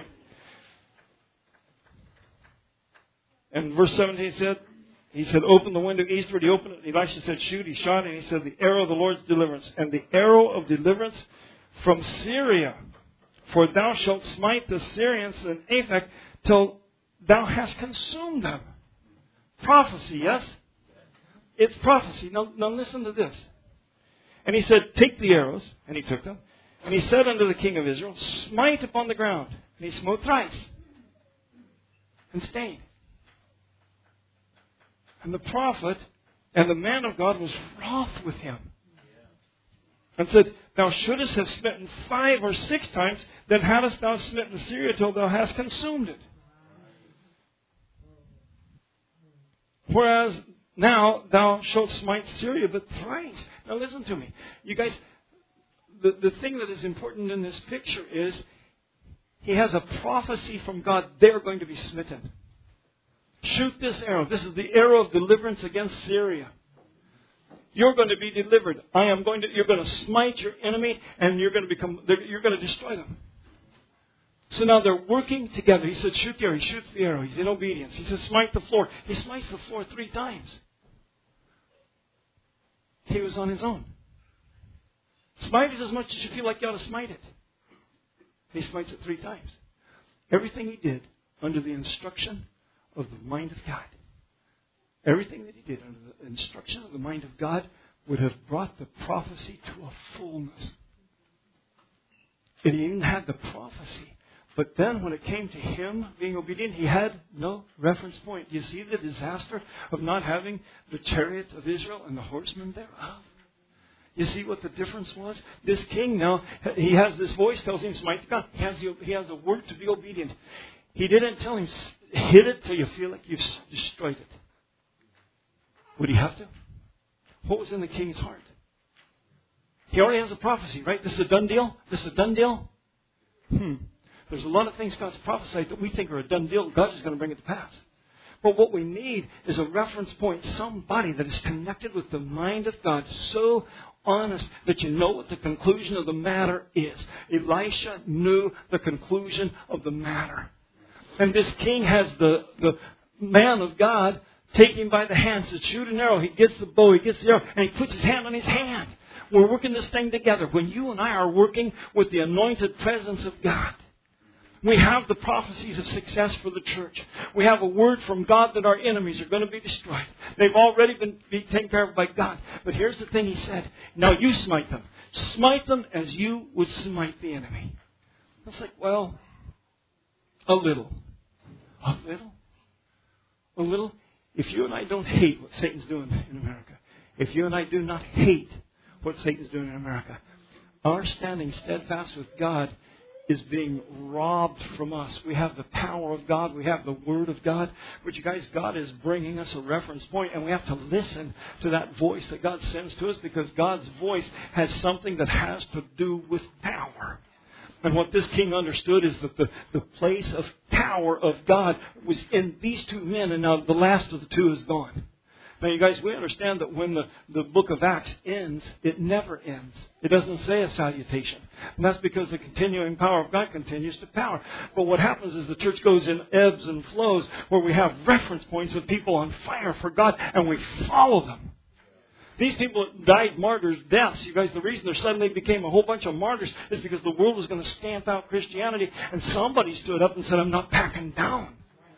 And verse 17 he said, open the window eastward. He opened it. Elisha said, shoot. He shot, and he said, the arrow of the Lord's deliverance. And the arrow of deliverance from Syria. For thou shalt smite the Syrians in Aphek till thou hast consumed them. Prophecy, yes? It's prophecy. Now listen to this. And he said, take the arrows. And he took them. And he said unto the king of Israel, smite upon the ground. And he smote thrice. And stayed. And the prophet and the man of God was wroth with him. And said, thou shouldest have smitten 5 or 6 times, then hadst thou smitten Syria till thou hast consumed it. Whereas now thou shalt smite Syria but thrice. Now listen to me. You guys, the thing that is important in this picture is he has a prophecy from God. They're going to be smitten. Shoot this arrow. This is the arrow of deliverance against Syria. You're going to be delivered. You're going to smite your enemy, and you're going to destroy them. So now they're working together. He said, shoot the arrow. He shoots the arrow. He's in obedience. He says, smite the floor. He smites the floor 3 times. He was on his own. Smite it as much as you feel like you ought to smite it. He smites it 3 times. Everything he did under the instruction of the mind of God. Everything that he did under the instruction of the mind of God would have brought the prophecy to a fullness. And he even had the prophecy. But then when it came to him being obedient, he had no reference point. You see the disaster of not having the chariot of Israel and the horsemen thereof? You see what the difference was? This king now, he has this voice tells him, smite God. He has a word to be obedient. He didn't tell him, hit it till you feel like you've destroyed it. Would he have to? What was in the king's heart? He already has a prophecy, right? This is a done deal? This is a done deal? There's a lot of things God's prophesied that we think are a done deal. God's just going to bring it to pass. But what we need is a reference point, somebody that is connected with the mind of God, so honest that you know what the conclusion of the matter is. Elisha knew the conclusion of the matter. And this king has the man of God take him by the hand, says, shoot an arrow. He gets the bow, he gets the arrow, and he puts his hand on his hand. We're working this thing together. When you and I are working with the anointed presence of God, we have the prophecies of success for the church. We have a word from God that our enemies are going to be destroyed. They've already been taken care of by God. But here's the thing he said. Now you smite them. Smite them as you would smite the enemy. It's like, well, a little. A little? A little? If you and I don't hate what Satan's doing in America, if you and I do not hate what Satan's doing in America, our standing steadfast with God is being robbed from us. We have the power of God. We have the Word of God. But you guys, God is bringing us a reference point, and we have to listen to that voice that God sends to us, because God's voice has something that has to do with power. And what this king understood is that the place of power of God was in these 2 men, and now the last of the 2 is gone. Now, you guys, we understand that when the book of Acts ends, it never ends. It doesn't say a salutation. And that's because the continuing power of God continues to power. But what happens is the church goes in ebbs and flows where we have reference points of people on fire for God, and we follow them. These people died martyrs' deaths. You guys, the reason there suddenly became a whole bunch of martyrs is because the world was going to stamp out Christianity, and somebody stood up and said, I'm not backing down.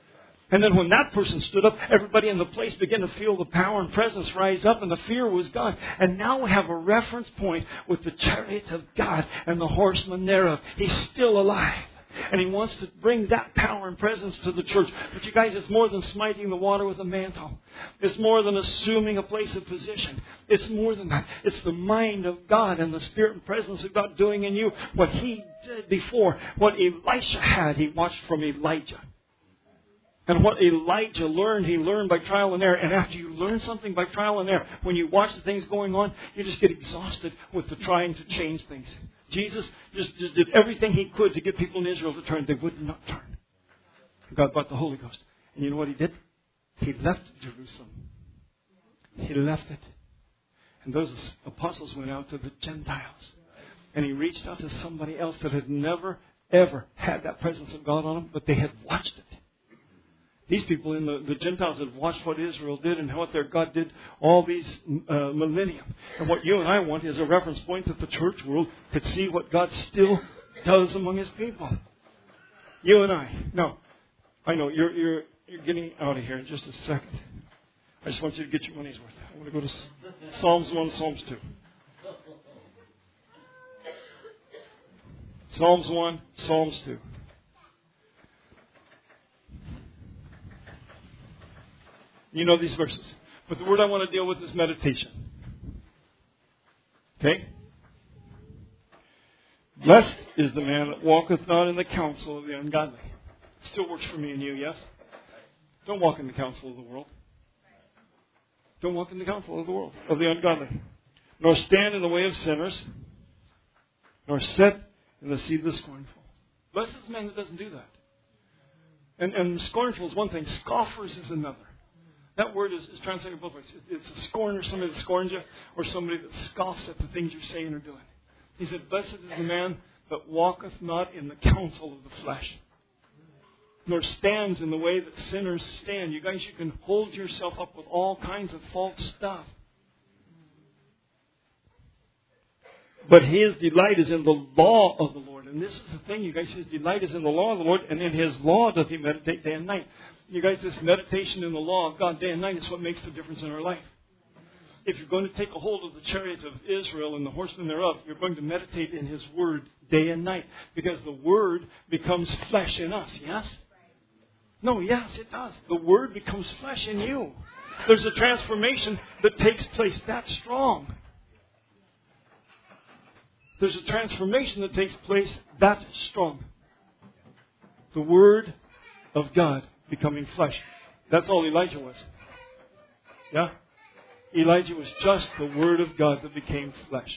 And then when that person stood up, everybody in the place began to feel the power and presence rise up, and the fear was gone. And now we have a reference point with the chariot of God and the horseman thereof. He's still alive. And He wants to bring that power and presence to the church. But you guys, it's more than smiting the water with a mantle. It's more than assuming a place of position. It's more than that. It's the mind of God and the Spirit and presence of God doing in you what He did before. What Elisha had, he watched from Elijah. And what Elijah learned, he learned by trial and error. And after you learn something by trial and error, when you watch the things going on, you just get exhausted with the trying to change things. Jesus just did everything He could to get people in Israel to turn. They would not turn. God brought the Holy Ghost. And you know what He did? He left Jerusalem. He left it. And those apostles went out to the Gentiles. And He reached out to somebody else that had never, ever had that presence of God on them, but they had watched it. These people in the Gentiles had watched what Israel did and what their God did all these millennia. And what you and I want is a reference point that the church world could see what God still does among His people. You and I. Now, I know you're getting out of here in just a second. I just want you to get your money's worth. I want to go to Psalms 1, Psalms 2. Psalms 1, Psalms 2. You know these verses. But the word I want to deal with is meditation. Okay? Blessed is the man that walketh not in the counsel of the ungodly. Still works for me and you, yes? Don't walk in the counsel of the world. Don't walk in the counsel of the world, of the ungodly. Nor stand in the way of sinners, nor sit in the seat of the scornful. Blessed is the man that doesn't do that. And scornful is one thing. Scoffers is another. That word is translated both ways. It's a scorner, somebody that scorns you, or somebody that scoffs at the things you're saying or doing. He said, blessed is the man that walketh not in the counsel of the flesh, nor stands in the way that sinners stand. You guys, you can hold yourself up with all kinds of false stuff. But his delight is in the law of the Lord. And this is the thing, you guys. His delight is in the law of the Lord, and in His law doth he meditate day and night. You guys, this meditation in the law of God day and night is what makes the difference in our life. If you're going to take a hold of the chariot of Israel and the horsemen thereof, you're going to meditate in His Word day and night. Because the Word becomes flesh in us, yes? No, yes, it does. The Word becomes flesh in you. There's a transformation that takes place. That's strong. There's a transformation that takes place. That's strong. The Word of God becoming flesh. That's all Elijah was. Yeah? Elijah was just the Word of God that became flesh.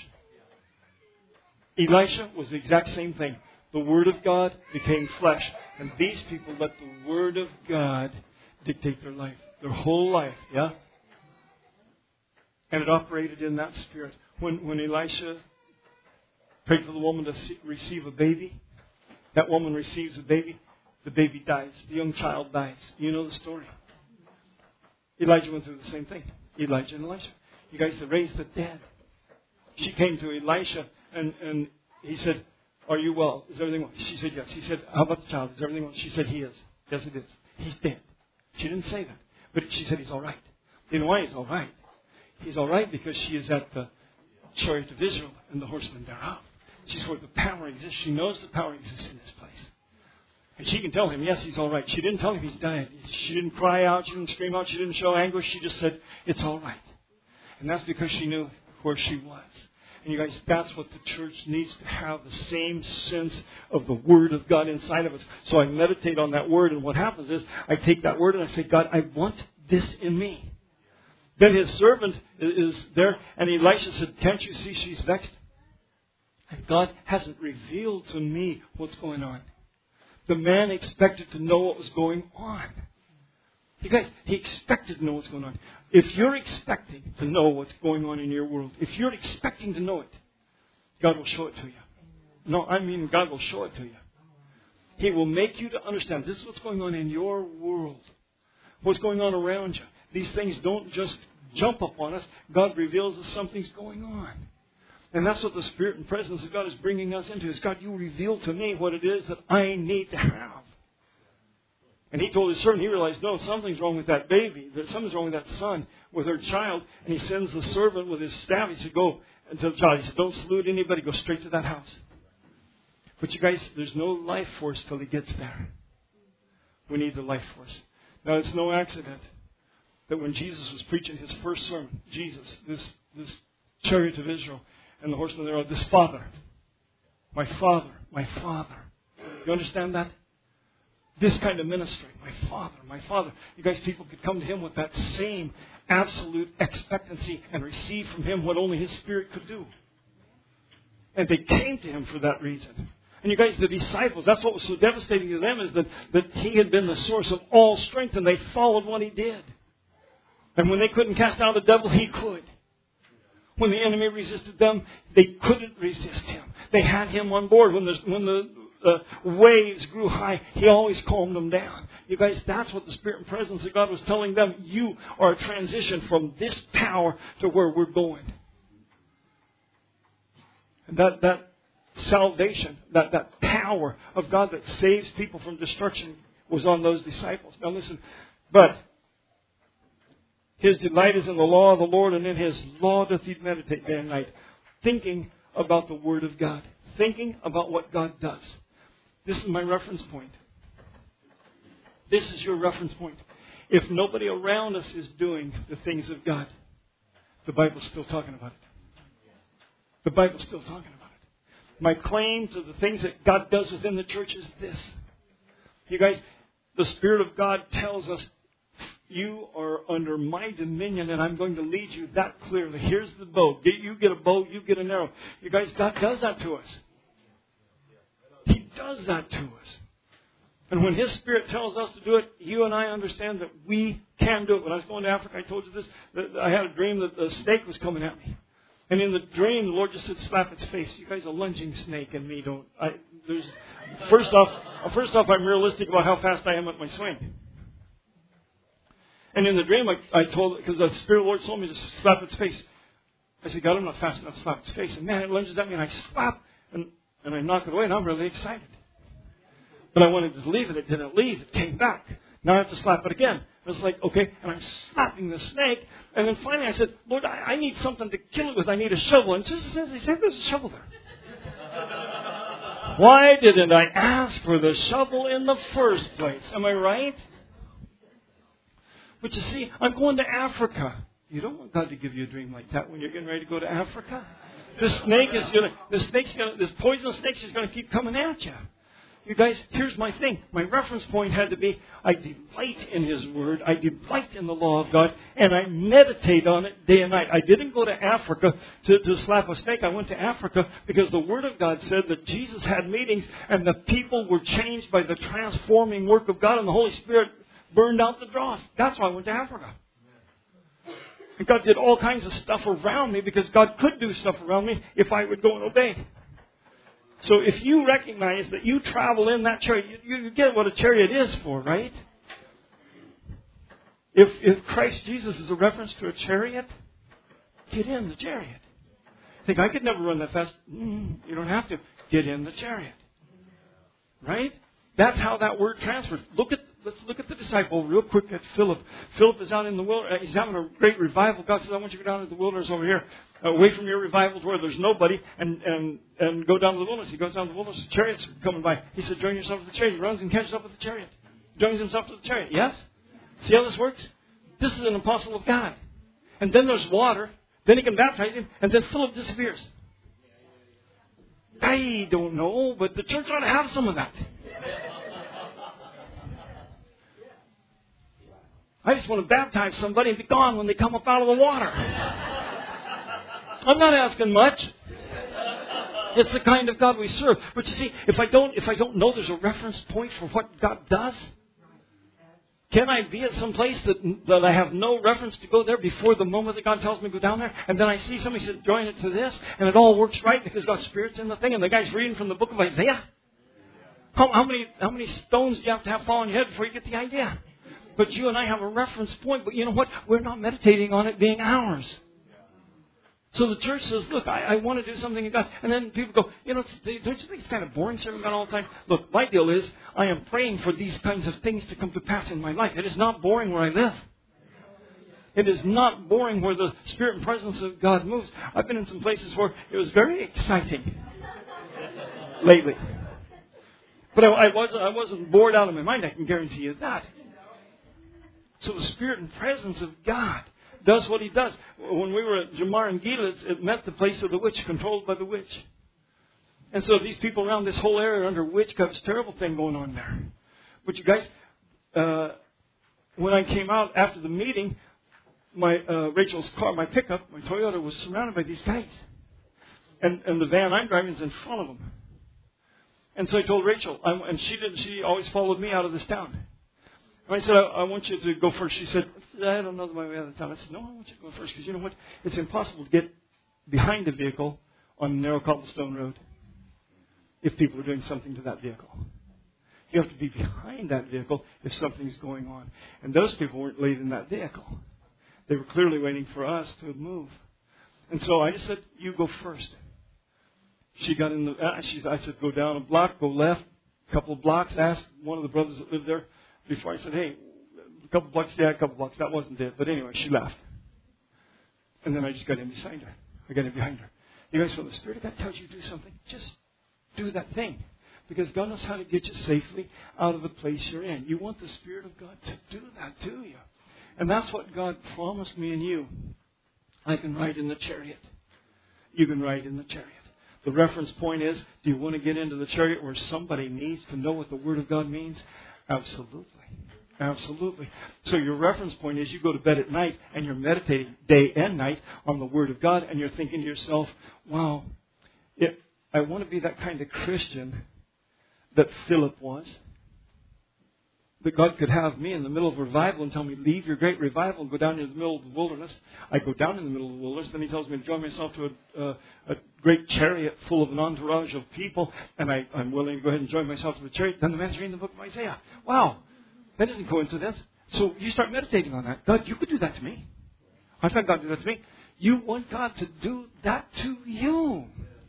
Elisha was the exact same thing. The Word of God became flesh. And these people let the Word of God dictate their life. Their whole life. Yeah? And it operated in that spirit. When Elisha prayed for the woman to receive a baby, that woman receives a baby. The baby dies. The young child dies. You know the story. Elijah went through the same thing. Elijah and Elisha. You guys, they raised the dead. She came to Elisha and he said, are you well? Is everything well? She said, yes. He said, how about the child? Is everything well? She said, he is. Yes, it is. He's dead. She didn't say that. But she said, he's all right. You know why he's all right? He's all right because she is at the chariot of Israel and the horsemen thereof. She's where the power exists. She knows the power exists in this place. And she can tell him, yes, he's all right. She didn't tell him he's dying. She didn't cry out. She didn't scream out. She didn't show anguish. She just said, it's all right. And that's because she knew where she was. And you guys, that's what the church needs to have, the same sense of the Word of God inside of us. So I meditate on that Word, and what happens is I take that Word and I say, God, I want this in me. Then his servant is there, and Elisha said, can't you see she's vexed? And God hasn't revealed to me what's going on. The man expected to know what was going on. You guys, he expected to know what's going on. If you're expecting to know what's going on in your world, if you're expecting to know it, God will show it to you. No, I mean God will show it to you. He will make you to understand this is what's going on in your world. What's going on around you. These things don't just jump upon us. God reveals us something's going on. And that's what the Spirit and presence of God is bringing us into. Is God, you reveal to me what it is that I need to have. And he told his servant, he realized, no, something's wrong with that baby. Something's wrong with that son, with her child. And he sends the servant with his staff. He said, go and tell the child. He said, don't salute anybody. Go straight to that house. But you guys, there's no life force till he gets there. We need the life force. Now, it's no accident that when Jesus was preaching his first sermon, Jesus, this chariot of Israel, and the horsemen thereof, this Father, my Father, my Father. You understand that? This kind of ministry, my Father, my Father. You guys, people could come to him with that same absolute expectancy and receive from him what only his Spirit could do. And they came to him for that reason. And you guys, the disciples, that's what was so devastating to them, is that he had been the source of all strength, and they followed what he did. And when they couldn't cast out the devil, he could. When the enemy resisted them, they couldn't resist him. They had him on board. When the waves grew high, he always calmed them down. You guys, that's what the Spirit and presence of God was telling them. You are a transition from this power to where we're going. And that salvation, that power of God that saves people from destruction was on those disciples. Now listen, but his delight is in the law of the Lord, and in his law doth he meditate day and night, thinking about the Word of God, thinking about what God does. This is my reference point. This is your reference point. If nobody around us is doing the things of God, the Bible's still talking about it. The Bible's still talking about it. My claim to the things that God does within the church is this. You guys, the Spirit of God tells us, you are under my dominion, and I'm going to lead you that clearly. Here's the bow. You get a bow, you get an arrow. You guys, God does that to us. He does that to us. And when His Spirit tells us to do it, you and I understand that we can do it. When I was going to Africa, I told you this, that I had a dream that a snake was coming at me. And in the dream, the Lord just said, slap its face. You guys, a lunging snake and me don't... First off, I'm realistic about how fast I am at my swing. And in the dream, I told it, because the Spirit of the Lord told me to slap its face. I said, God, I'm not fast enough to slap its face. And man, it lunges at me, and I slap, and I knock it away, and I'm really excited. But I wanted to leave it. It didn't leave. It came back. Now I have to slap it again. I was like, okay, and I'm slapping the snake. And then finally I said, Lord, I need something to kill it with. I need a shovel. And just as He said, there's a shovel there. Why didn't I ask for the shovel in the first place? Am I right? But you see, I'm going to Africa. You don't want God to give you a dream like that when you're getting ready to go to Africa. This poisonous snake is going to keep coming at you. You guys, here's my thing. My reference point had to be, I delight in His Word. I delight in the law of God. And I meditate on it day and night. I didn't go to Africa to slap a snake. I went to Africa because the Word of God said that Jesus had meetings and the people were changed by the transforming work of God, and the Holy Spirit burned out the dross. That's why I went to Africa. And God did all kinds of stuff around me because God could do stuff around me if I would go and obey. So if you recognize that you travel in that chariot, you get what a chariot is for, right? If Christ Jesus is a reference to a chariot, get in the chariot. Think, I could never run that fast. You don't have to. Get in the chariot. Right? That's how that word transfers. Let's look at the disciple real quick at Philip. Philip is out in the wilderness. He's having a great revival. God says, I want you to go down to the wilderness over here, away from your revivals where there's nobody, and go down to the wilderness. He goes down to the wilderness. The chariot's coming by. He said, join yourself to the chariot. He runs and catches up with the chariot. Joins himself to the chariot. Yes? See how this works? This is an apostle of God. And then there's water. Then he can baptize him. And then Philip disappears. I don't know, but the church ought to have some of that. I just want to baptize somebody and be gone when they come up out of the water. I'm not asking much. It's the kind of God we serve. But you see, if I don't know there's a reference point for what God does, can I be at some place that I have no reference to go there before the moment that God tells me to go down there? And then I see somebody say, join it to this, and it all works right because God's Spirit's in the thing, and the guy's reading from the book of Isaiah. How many stones do you have to have fall on your head before you get the idea? But you and I have a reference point. But you know what? We're not meditating on it being ours. So the church says, look, I want to do something in God. And then people go, don't you think it's kind of boring serving God all the time? Look, my deal is I am praying for these kinds of things to come to pass in my life. It is not boring where I live. It is not boring where the Spirit and presence of God moves. I've been in some places where it was very exciting lately. But I wasn't bored out of my mind, I can guarantee you that. So the Spirit and presence of God does what He does. When we were at Jamar and Gila, it meant the place of the witch, controlled by the witch. And so these people around this whole area under witchcraft, this terrible thing going on there. But you guys, when I came out after the meeting, my Rachel's car, my pickup, my Toyota, was surrounded by these guys. And the van I'm driving is in front of them. And so I told Rachel, and she always followed me out of this town. And I said, I want you to go first. She said, I don't know my way out of town. I said, no, I want you to go first. Because you know what? It's impossible to get behind a vehicle on a narrow cobblestone road if people are doing something to that vehicle. You have to be behind that vehicle if something's going on. And those people weren't late in that vehicle. They were clearly waiting for us to move. And so I just said, you go first. She got in I said, go down a block, go left, a couple of blocks. Asked one of the brothers that lived there before. I said, hey, a couple blocks, yeah, a couple blocks. That wasn't it. But anyway, she left. And then I just got in beside her. I got in behind her. You guys, when the Spirit of God tells you to do something, just do that thing. Because God knows how to get you safely out of the place you're in. You want the Spirit of God to do that to you. And that's what God promised me and you. I can ride in the chariot. You can ride in the chariot. The reference point is, do you want to get into the chariot where somebody needs to know what the Word of God means? Absolutely. Absolutely. So your reference point is you go to bed at night and you're meditating day and night on the Word of God and you're thinking to yourself, wow, I want to be that kind of Christian that Philip was. That God could have me in the middle of revival and tell me, leave your great revival and go down into the middle of the wilderness. I go down in the middle of the wilderness. Then He tells me to join myself to a great chariot full of an entourage of people. And I'm willing to go ahead and join myself to the chariot. Then the man's reading the book of Isaiah. Wow, that isn't coincidence. So you start meditating on that. God, you could do that to me. I thought God did that to me. You want God to do that to you.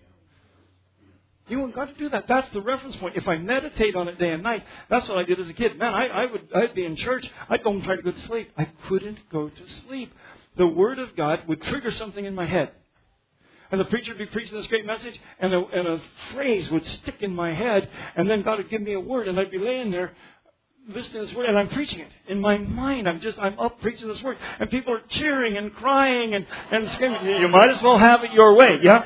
You want God to do that. That's the reference point. If I meditate on it day and night, that's what I did as a kid. Man, I'd be in church. I'd go and try to go to sleep. I couldn't go to sleep. The Word of God would trigger something in my head. And the preacher would be preaching this great message, and a phrase would stick in my head, and then God would give me a word, and I'd be laying there listening to this word, and I'm preaching it. In my mind, I'm up preaching this word. And people are cheering and crying and screaming. You might as well have it your way, yeah?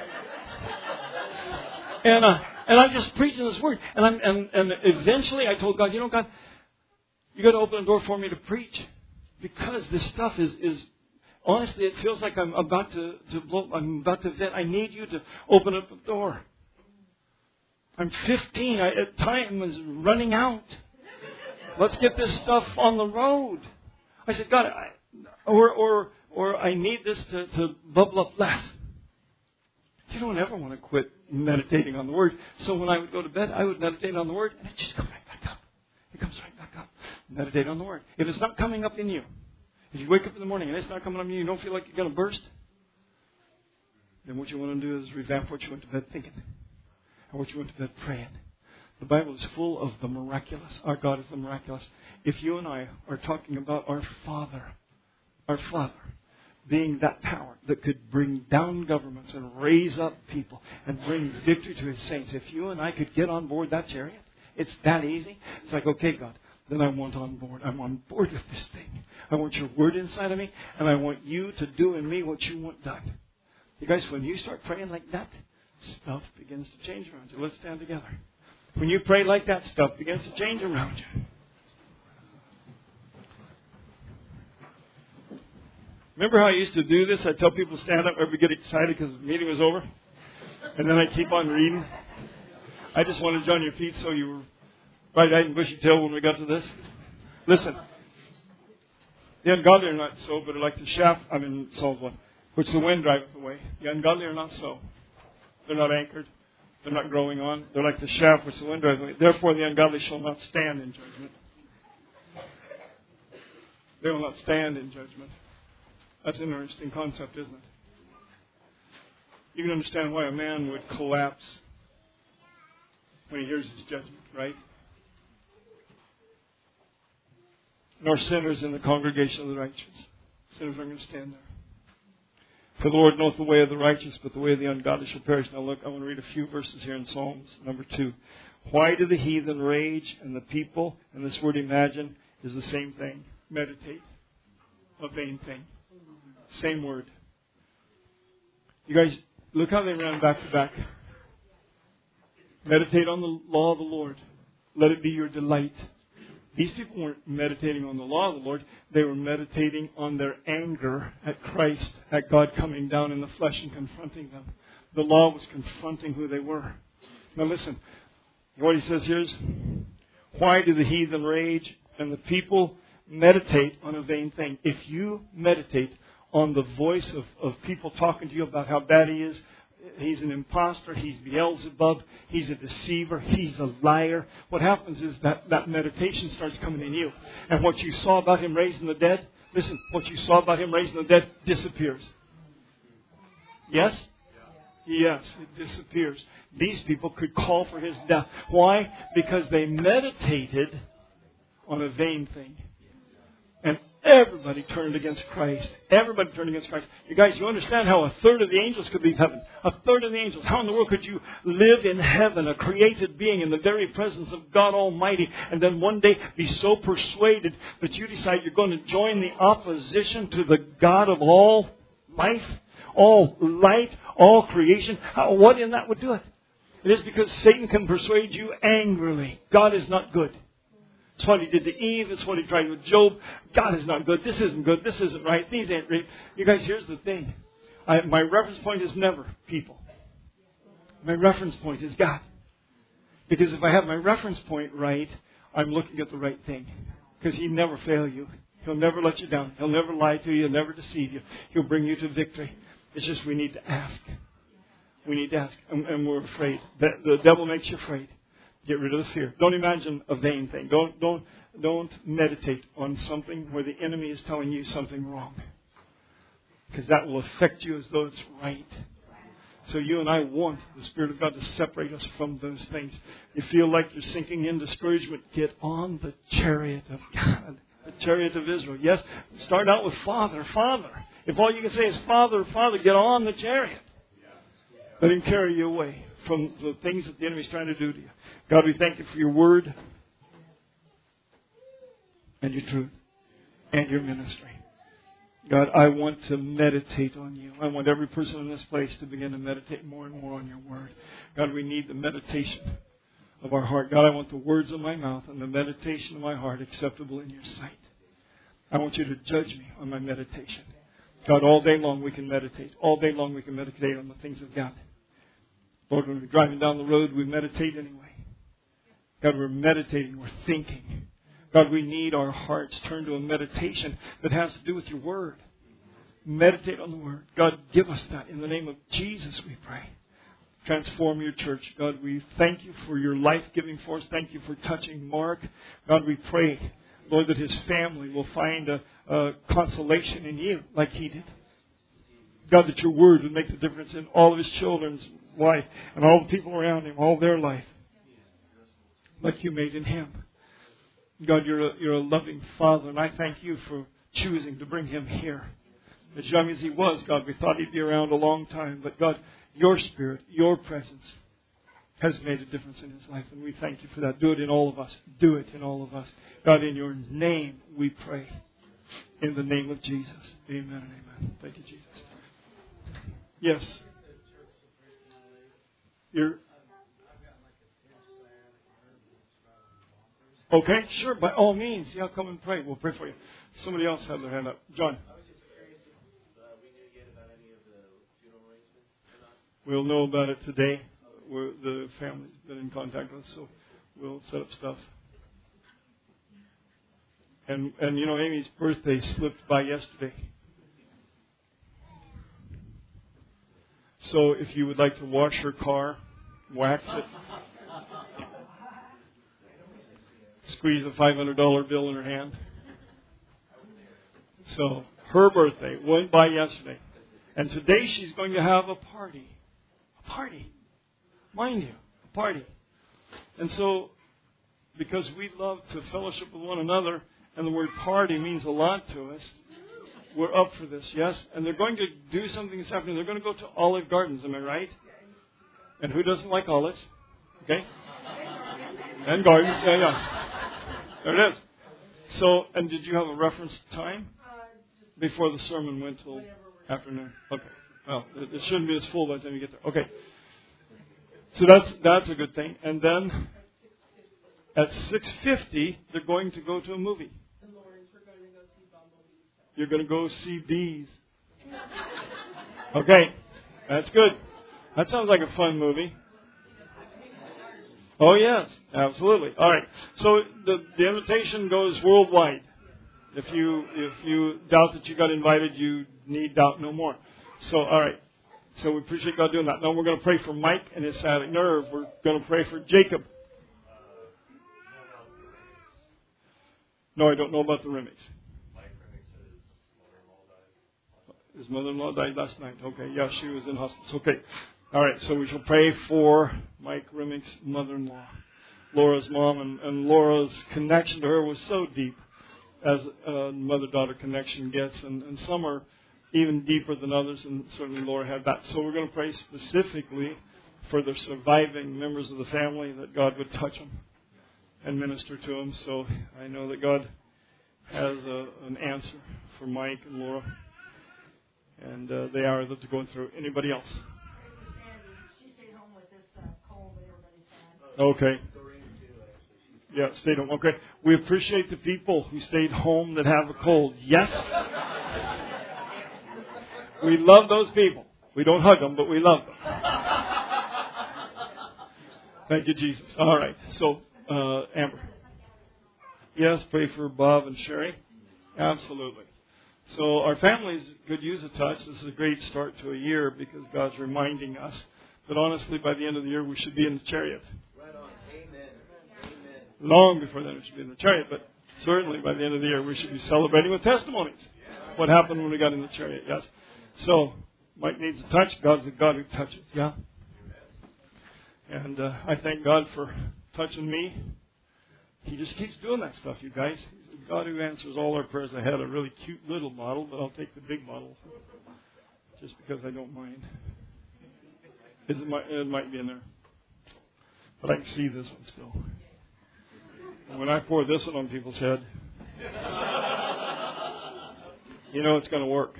And I'm just preaching this word. And eventually I told God, God, you got to open a door for me to preach. Because this stuff is honestly, it feels like I'm about to blow, I'm about to vent. I need you to open up the door. I'm 15. Time is running out. Let's get this stuff on the road. I said, God, or I need this to bubble up less. You don't ever want to quit meditating on the Word. So when I would go to bed, I would meditate on the Word, and it just comes right back up. It comes right back up. Meditate on the Word. If it's not coming up in you, if you wake up in the morning and it's not coming up in you, you don't feel like you're going to burst, then what you want to do is revamp what you went to bed thinking and what you went to bed praying. The Bible is full of the miraculous. Our God is the miraculous. If you and I are talking about our Father being that power that could bring down governments and raise up people and bring victory to His saints. If you and I could get on board that chariot, it's that easy. It's like, okay, God, then I want on board. I'm on board with this thing. I want your Word inside of me, and I want you to do in me what you want done. You guys, when you start praying like that, stuff begins to change around you. Let's stand together. When you pray like that, stuff begins to change around you. Remember how I used to do this? I'd tell people to stand up, everybody get excited because the meeting was over. And then I'd keep on reading. I just wanted you on your feet so you were bright-eyed and bushy-tailed when we got to this. Listen. The ungodly are not so, but are like the shaft, Psalms 1, which the wind driveth away. The ungodly are not so. They're not anchored. They're not growing on. They're like the shaft which the wind driveth away. Therefore the ungodly shall not stand in judgment. They will not stand in judgment. That's an interesting concept, isn't it? You can understand why a man would collapse when he hears his judgment, right? Nor sinners in the congregation of the righteous. Sinners aren't going to stand there. For the Lord knoweth the way of the righteous, but the way of the ungodly shall perish. Now look, I want to read a few verses here in Psalms, number 2. Why do the heathen rage and the people, and this word imagine is the same thing, meditate, a vain thing. Same word. You guys, look how they ran back to back. Meditate on the law of the Lord. Let it be your delight. These people weren't meditating on the law of the Lord. They were meditating on their anger at Christ, at God coming down in the flesh and confronting them. The law was confronting who they were. Now listen, what he says here is, why do the heathen rage and the people meditate on a vain thing? If you meditate on the voice of people talking to you about how bad he is, he's an imposter, he's Beelzebub, he's a deceiver, he's a liar. What happens is that meditation starts coming in you. And what you saw about him raising the dead, listen, what you saw about him raising the dead disappears. Yes? Yes, it disappears. These people could call for his death. Why? Because they meditated on a vain thing. And everybody turned against Christ. Everybody turned against Christ. You guys, you understand how a third of the angels could leave heaven? A third of the angels. How in the world could you live in heaven, a created being in the very presence of God Almighty, and then one day be so persuaded that you decide you're going to join the opposition to the God of all life, all light, all creation? What in that would do it? It is because Satan can persuade you angrily. God is not good. It's what he did to Eve. It's what he tried with Job. God is not good. This isn't good. This isn't right. These ain't right. You guys, here's the thing. My reference point is never people. My reference point is God. Because if I have my reference point right, I'm looking at the right thing. Because He'll never fail you. He'll never let you down. He'll never lie to you. He'll never deceive you. He'll bring you to victory. It's just we need to ask. We need to ask. And we're afraid. The devil makes you afraid. Get rid of the fear. Don't imagine a vain thing. Don't meditate on something where the enemy is telling you something wrong. Because that will affect you as though it's right. So you and I want the Spirit of God to separate us from those things. You feel like you're sinking in discouragement, get on the chariot of God. The chariot of Israel. Yes, start out with Father, Father. If all you can say is Father, Father, get on the chariot. Let Him carry you away from the things that the enemy is trying to do to you. God, we thank You for Your Word and Your truth and Your ministry. God, I want to meditate on You. I want every person in this place to begin to meditate more and more on Your Word. God, we need the meditation of our heart. God, I want the words of my mouth and the meditation of my heart acceptable in Your sight. I want You to judge me on my meditation. God, all day long we can meditate. All day long we can meditate on the things of God. Lord, when we're driving down the road, we meditate anyway. God, we're meditating, we're thinking. God, we need our hearts turned to a meditation that has to do with Your Word. Meditate on the Word. God, give us that. In the name of Jesus, we pray. Transform Your church. God, we thank You for Your life-giving force. Thank You for touching Mark. God, we pray, Lord, that his family will find a consolation in You like he did. God, that Your Word would make the difference in all of his children's life and all the people around him, all their life, like You made in him. God, You're a loving Father, and I thank You for choosing to bring him here. As young as he was, God, we thought he'd be around a long time, but God, Your Spirit, Your presence has made a difference in his life, and we thank You for that. Do it in all of us. Do it in all of us. God, in Your name we pray. In the name of Jesus. Amen and amen. Thank You, Jesus. Yes. Okay, sure, by all means. Yeah, come and pray. We'll pray for you. Somebody else had their hand up. John. I was just curious if we knew yet about any of the funeral arrangements. We'll know about it today. The family's been in contact with us, so we'll set up stuff. And you know, Amy's birthday slipped by yesterday. So if you would like to wash her car, wax it, squeeze a $500 bill in her hand. So her birthday went by yesterday. And today she's going to have a party. party. Mind you, a party. And so, because we love to fellowship with one another, and the word party means a lot to us, we're up for this, yes? And they're going to do something this afternoon. They're going to go to Olive Gardens, am I right? And who doesn't like olives? Okay? And gardens, yeah. There it is. So, and did you have a reference time? Before the sermon went till afternoon. Okay. Well, it shouldn't be as full by the time you get there. Okay. So that's a good thing. And then at 6:50, they're going to go to a movie. You're going to go see bees. Okay. That's good. That sounds like a fun movie. Oh, yes. Absolutely. All right. So the invitation goes worldwide. If you doubt that you got invited, you need doubt no more. So, all right. So we appreciate God doing that. Now we're going to pray for Mike and his sciatic nerve. We're going to pray for Jacob. No, I don't know about the Rimmicks. His mother-in-law died last night. Okay, yeah, she was in hospital. Okay. All right, so we shall pray for Mike Rimmick's mother-in-law, Laura's mom, and Laura's connection to her was so deep, as a mother-daughter connection gets, and some are even deeper than others, and certainly Laura had that. So we're going to pray specifically for the surviving members of the family, that God would touch them and minister to them. So I know that God has an answer for Mike and Laura, and they are that they're going through. Anybody else? She stayed home with this cold that everybody's had. Okay. Yeah, stayed home. Okay. We appreciate the people who stayed home that have a cold. Yes? We love those people. We don't hug them, but we love them. Thank you, Jesus. All right. So, Amber. Yes, pray for Bob and Sherry. Absolutely. So our families could use a touch. This is a great start to a year because God's reminding us that honestly, by the end of the year, we should be in the chariot. Right on. Amen. Amen. Long before then, we should be in the chariot, but certainly by the end of the year, we should be celebrating with testimonies. What happened when we got in the chariot, yes? So, Mike needs a touch. God's the God who touches, yeah? And I thank God for touching me. He just keeps doing that stuff, you guys. He's the God who answers all our prayers. I had a really cute little model, but I'll take the big model just because I don't mind. It might be in there. But I can see this one still. And when I pour this one on people's head, you know it's going to work.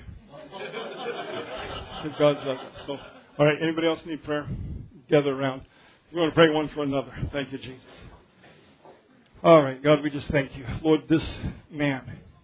Because God's done it. So, all right, anybody else need prayer? Gather around. We're going to pray one for another. Thank you, Jesus. All right, God, we just thank you. Lord, this man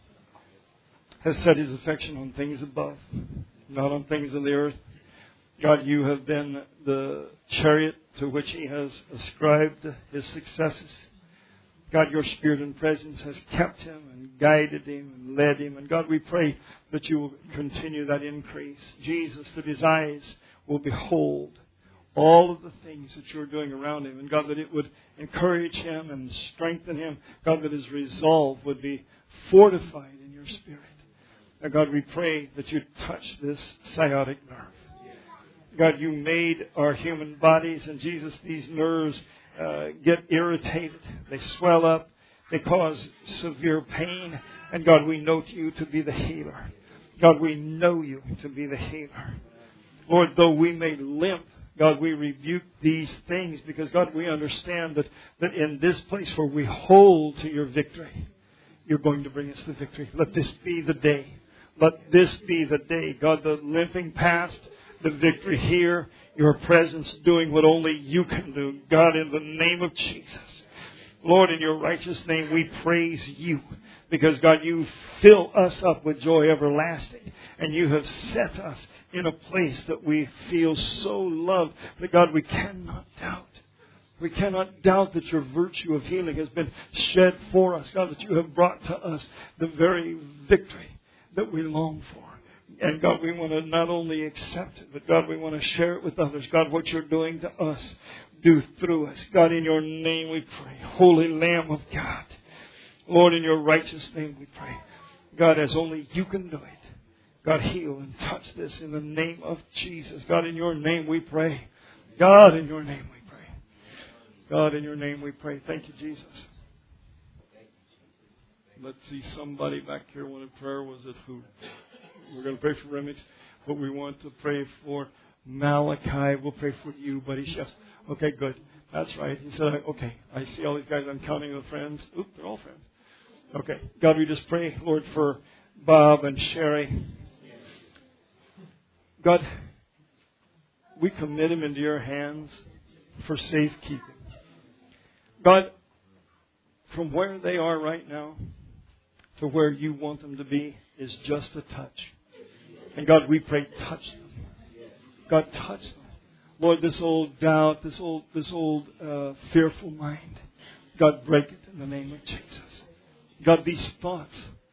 has set his affection on things above, not on things of the earth. God, you have been the chariot to which he has ascribed his successes. God, your spirit and presence has kept him and guided him and led him. And God, we pray that you will continue that increase. Jesus, that his eyes will behold all of the things that you're doing around him. And God, that it would encourage him and strengthen him. God, that his resolve would be fortified in your spirit. And God, we pray that you touch this sciatic nerve. God, you made our human bodies, and Jesus, these nerves get irritated. They swell up. They cause severe pain. And God, we know you to be the healer. God, we know you to be the healer. Lord, though we may limp, God, we rebuke these things because, God, we understand that in this place where we hold to your victory, you're going to bring us the victory. Let this be the day. Let this be the day. God, the limping past, the victory here, your presence doing what only you can do. God, in the name of Jesus. Lord, in your righteous name, we praise you. Because, God, you fill us up with joy everlasting. And you have set us in a place that we feel so loved that, God, we cannot doubt. We cannot doubt that your virtue of healing has been shed for us. God, that you have brought to us the very victory that we long for. And, God, we want to not only accept it, but, God, we want to share it with others. God, what you're doing to us, do through us. God, in your name we pray. Holy Lamb of God. Lord, in your righteous name we pray. God, as only you can do it. God, heal and touch this in the name of Jesus. God, in your name we pray. God, in your name we pray. God, in your name we pray. Thank you, Jesus. Let's see, somebody back here wanted prayer. Was it who? We're going to pray for Remix, but we want to pray for Malachi. We'll pray for you, buddy. Yes. Okay, good. That's right. He said, okay, I see all these guys. I'm counting the friends. Oop, they're all friends. Okay. God, we just pray, Lord, for Bob and Sherry. God, we commit them into your hands for safekeeping. God, from where they are right now to where you want them to be is just a touch. And God, we pray, touch them. God, touch them. Lord, this old doubt, this old fearful mind, God, break it in the name of Jesus. God, these thoughts,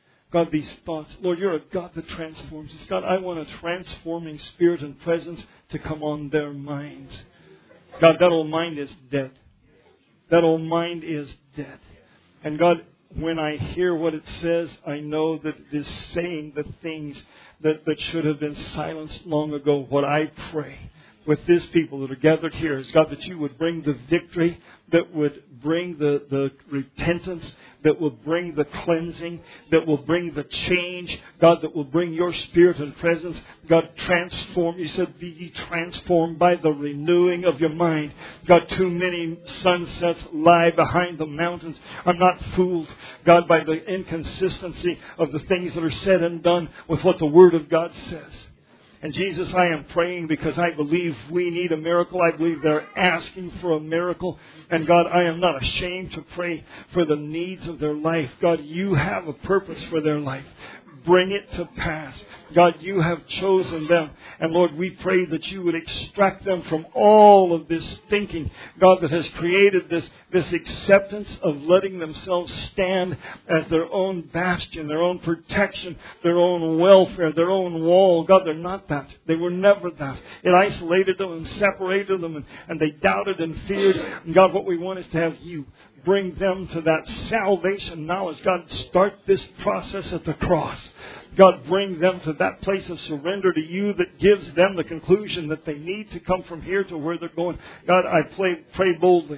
Lord, you're a God that transforms us. God, I want a transforming spirit and presence to come on their minds. God, that old mind is dead. That old mind is dead. And God, when I hear what it says, I know that it is saying the things that should have been silenced long ago. What I pray with these people that are gathered here is, God, that you would bring the victory, that would bring the repentance, that will bring the cleansing, that will bring the change, God, that will bring your spirit and presence. God, transform. You said, be ye transformed by the renewing of your mind. God, too many sunsets lie behind the mountains. I'm not fooled, God, by the inconsistency of the things that are said and done with what the Word of God says. And Jesus, I am praying because I believe we need a miracle. I believe they're asking for a miracle. And God, I am not ashamed to pray for the needs of their life. God, you have a purpose for their life. Bring it to pass. God, you have chosen them. And Lord, we pray that you would extract them from all of this thinking, God, that has created this acceptance of letting themselves stand as their own bastion, their own protection, their own welfare, their own wall. God, they're not that. They were never that. It isolated them and separated them, and they doubted and feared. And God, what we want is to have you bring them to that salvation knowledge. God, start this process at the cross. God, bring them to that place of surrender to you that gives them the conclusion that they need to come from here to where they're going. God, I pray boldly.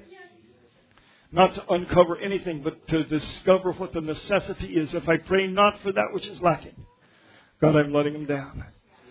Not to uncover anything, but to discover what the necessity is. If I pray not for that which is lacking, God, I'm letting them down.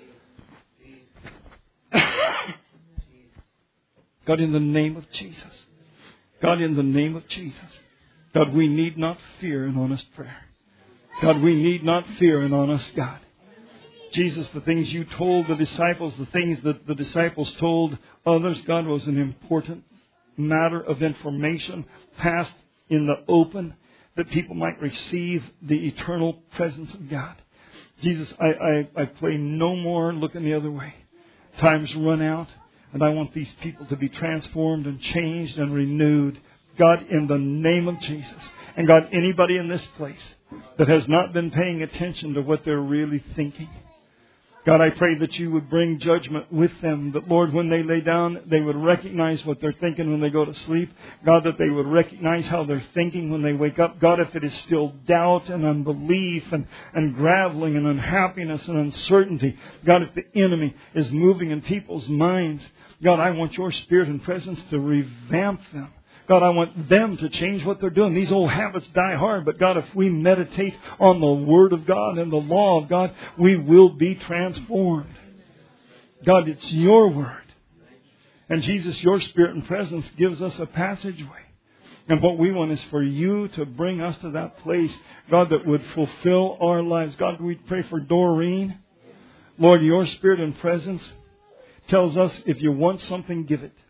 God, in the name of Jesus. God, in the name of Jesus. God, we need not fear an honest prayer. God, we need not fear an honest God. Jesus, the things you told the disciples, the things that the disciples told others, God, was an important matter of information passed in the open that people might receive the eternal presence of God. Jesus, I pray no more looking the other way. Time's run out. And I want these people to be transformed and changed and renewed. God, in the name of Jesus. And God, anybody in this place that has not been paying attention to what they're really thinking, God, I pray that you would bring judgment with them. That, Lord, when they lay down, they would recognize what they're thinking when they go to sleep. God, that they would recognize how they're thinking when they wake up. God, if it is still doubt and unbelief and graveling and unhappiness and uncertainty. God, if the enemy is moving in people's minds. God, I want your spirit and presence to revamp them. God, I want them to change what they're doing. These old habits die hard. But God, if we meditate on the Word of God and the law of God, we will be transformed. God, it's your Word. And Jesus, your Spirit and presence gives us a passageway. And what we want is for you to bring us to that place, God, that would fulfill our lives. God, we pray for Doreen. Lord, your Spirit and presence tells us if you want something, give it.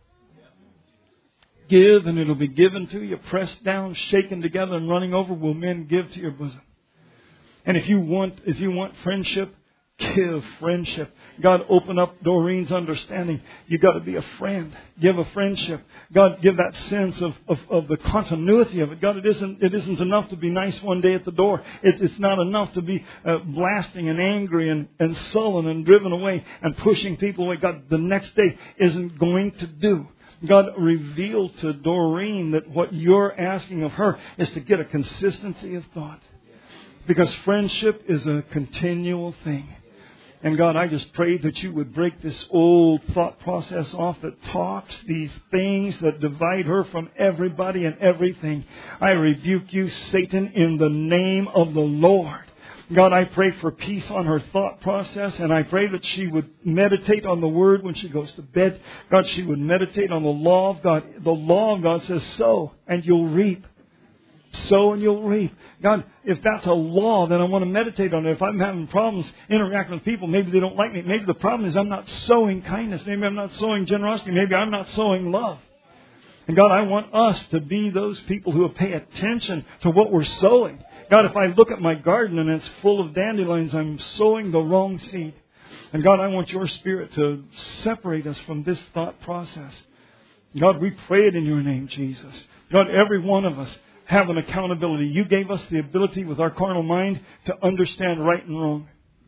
Give and it'll be given to you. Pressed down, shaken together and running over will men give to your bosom. And if you want friendship, give friendship. God, open up Doreen's understanding. You've got to be a friend. Give a friendship. God, give that sense of the continuity of it. God, it isn't enough to be nice one day at the door. It's not enough to be blasting and angry and sullen and driven away and pushing people away. God, the next day isn't going to do. God, reveal to Doreen that what you're asking of her is to get a consistency of thought. Because friendship is a continual thing. And God, I just pray that you would break this old thought process off that talks these things that divide her from everybody and everything. I rebuke you, Satan, in the name of the Lord. God, I pray for peace on her thought process, and I pray that she would meditate on the Word when she goes to bed. God, she would meditate on the law of God. The law of God says, sow and you'll reap. Sow and you'll reap. God, if that's a law, then I want to meditate on it. If I'm having problems interacting with people, maybe they don't like me. Maybe the problem is I'm not sowing kindness. Maybe I'm not sowing generosity. Maybe I'm not sowing love. And God, I want us to be those people who pay attention to what we're sowing. God, if I look at my garden and it's full of dandelions, I'm sowing the wrong seed. And God, I want your Spirit to separate us from this thought process. God, we pray it in your name, Jesus. God, every one of us have an accountability. You gave us the ability with our carnal mind to understand right and wrong.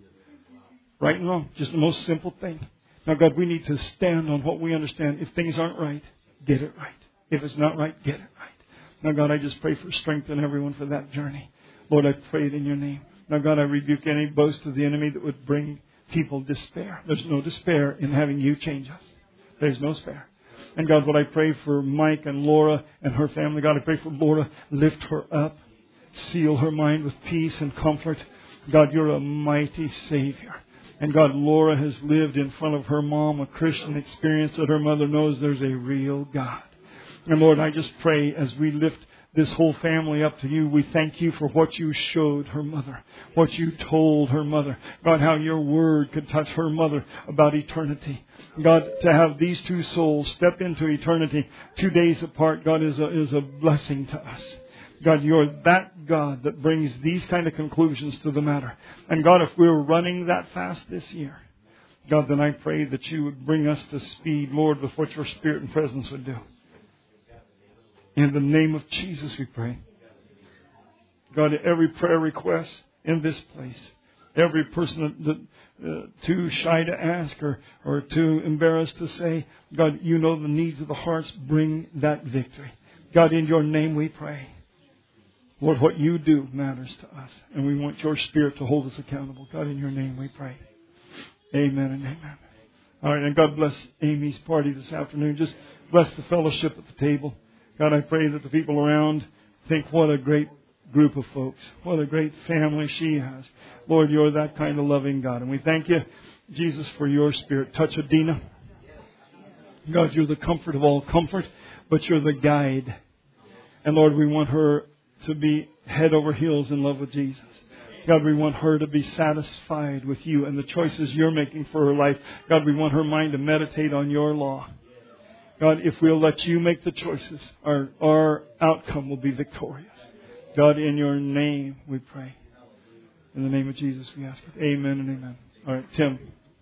Right and wrong. Just the most simple thing. Now, God, we need to stand on what we understand. If things aren't right, get it right. If it's not right, get it right. Now, God, I just pray for strength in everyone for that journey. Lord, I pray it in your name. Now, God, I rebuke any boast of the enemy that would bring people despair. There's no despair in having you change us. There's no despair. And God, what I pray for Mike and Laura and her family, God, I pray for Laura, lift her up, seal her mind with peace and comfort. God, you're a mighty Savior. And God, Laura has lived in front of her mom a Christian experience that her mother knows there's a real God. And Lord, I just pray as we lift this whole family up to you, we thank you for what you showed her mother, what you told her mother. God, how your word could touch her mother about eternity. God, to have these two souls step into eternity 2 days apart, God, is a blessing to us. God, you're that God that brings these kind of conclusions to the matter. And God, if we're running that fast this year, God, then I pray that you would bring us to speed, Lord, with what your Spirit and presence would do. In the name of Jesus we pray. God, every prayer request in this place, every person that too shy to ask or too embarrassed to say, God, you know the needs of the hearts, bring that victory. God, in your name we pray. Lord, what you do matters to us, and we want your Spirit to hold us accountable. God, in your name we pray. Amen and amen. All right, and God bless Amy's party this afternoon. Just bless the fellowship at the table. God, I pray that the people around think what a great group of folks. What a great family she has. Lord, you're that kind of loving God. And we thank you, Jesus, for your Spirit. Touch Adina. God, you're the comfort of all comfort, but you're the guide. And Lord, we want her to be head over heels in love with Jesus. God, we want her to be satisfied with you and the choices you're making for her life. God, we want her mind to meditate on your law. God, if we'll let you make the choices, our outcome will be victorious. God, in your name we pray. In the name of Jesus we ask it. Amen and amen. All right, Tim.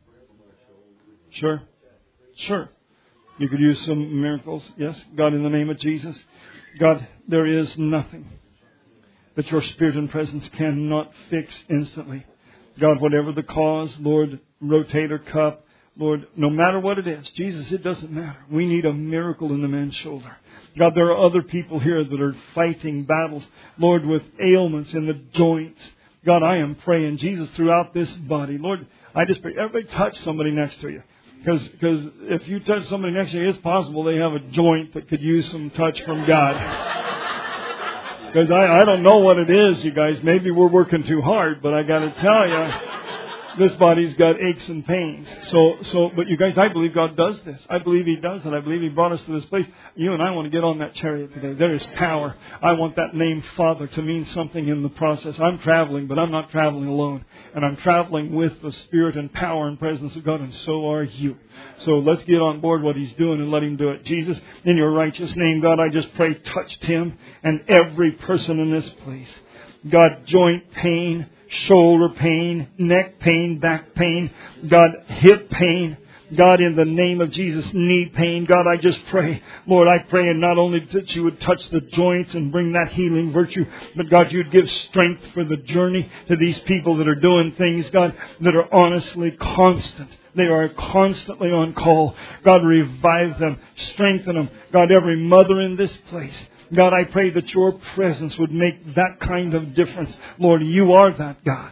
Sure. You could use some miracles. Yes. God, in the name of Jesus. God, there is nothing that your Spirit and presence cannot fix instantly. God, whatever the cause, Lord, rotator cuff, Lord, no matter what it is, Jesus, it doesn't matter. We need a miracle in the man's shoulder. God, there are other people here that are fighting battles, Lord, with ailments in the joints. God, I am praying, Jesus, throughout this body. Lord, I just pray, everybody touch somebody next to you. Because if you touch somebody next to you, it's possible they have a joint that could use some touch from God. Because I don't know what it is, you guys. Maybe we're working too hard, but I got to tell you, this body's got aches and pains. But you guys, I believe God does this. I believe He does it. I believe He brought us to this place. You and I want to get on that chariot today. There is power. I want that name Father to mean something in the process. I'm traveling, but I'm not traveling alone. And I'm traveling with the Spirit and power and presence of God, and so are you. So let's get on board what He's doing and let Him do it. Jesus, in your righteous name, God, I just pray, touch Tim and every person in this place. God, joint pain, shoulder pain, neck pain, back pain, God, hip pain, God, in the name of Jesus, knee pain, God, I just pray, Lord, I pray, and not only that you would touch the joints and bring that healing virtue, but God, you'd give strength for the journey to these people that are doing things, God, that are honestly constant. They are constantly on call. God, revive them, strengthen them. God, every mother in this place, God, I pray that your presence would make that kind of difference. Lord, you are that God.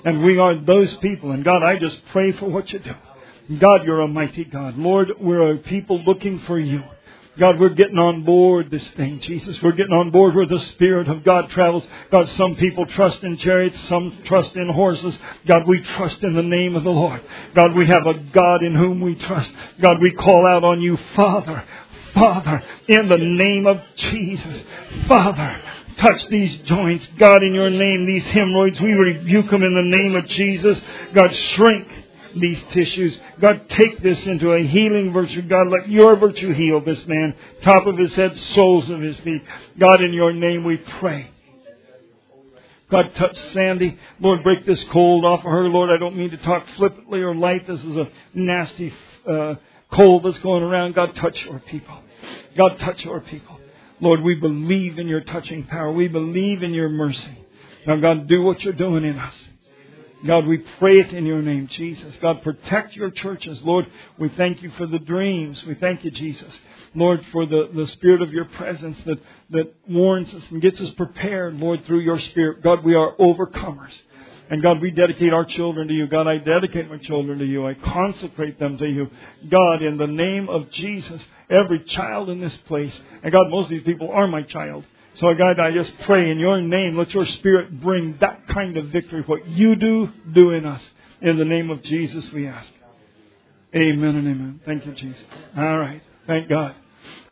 And we are those people. And God, I just pray for what you do. God, you're a mighty God. Lord, we're a people looking for you. God, we're getting on board this thing, Jesus. We're getting on board where the Spirit of God travels. God, some people trust in chariots, some trust in horses. God, we trust in the name of the Lord. God, we have a God in whom we trust. God, we call out on you, Father, Father, in the name of Jesus. Father, touch these joints. God, in your name, these hemorrhoids, we rebuke them in the name of Jesus. God, shrink these tissues. God, take this into a healing virtue. God, let your virtue heal this man. Top of his head, soles of his feet. God, in your name we pray. God, touch Sandy. Lord, break this cold off of her. Lord, I don't mean to talk flippantly or light. This is a nasty cold that's going around. God, touch your people. God, touch your people. Lord, we believe in your touching power. We believe in your mercy. Now, God, do what you're doing in us. God, we pray it in your name, Jesus. God, protect your churches. Lord, we thank you for the dreams. We thank you, Jesus. Lord, for the spirit of your presence that warns us and gets us prepared, Lord, through your Spirit. God, we are overcomers. And God, we dedicate our children to you. God, I dedicate my children to you. I consecrate them to you. God, in the name of Jesus, every child in this place. And God, most of these people are my child. So God, I just pray in your name, let your Spirit bring that kind of victory. What you do in us. In the name of Jesus we ask. Amen and amen. Thank you, Jesus. All right. Thank God.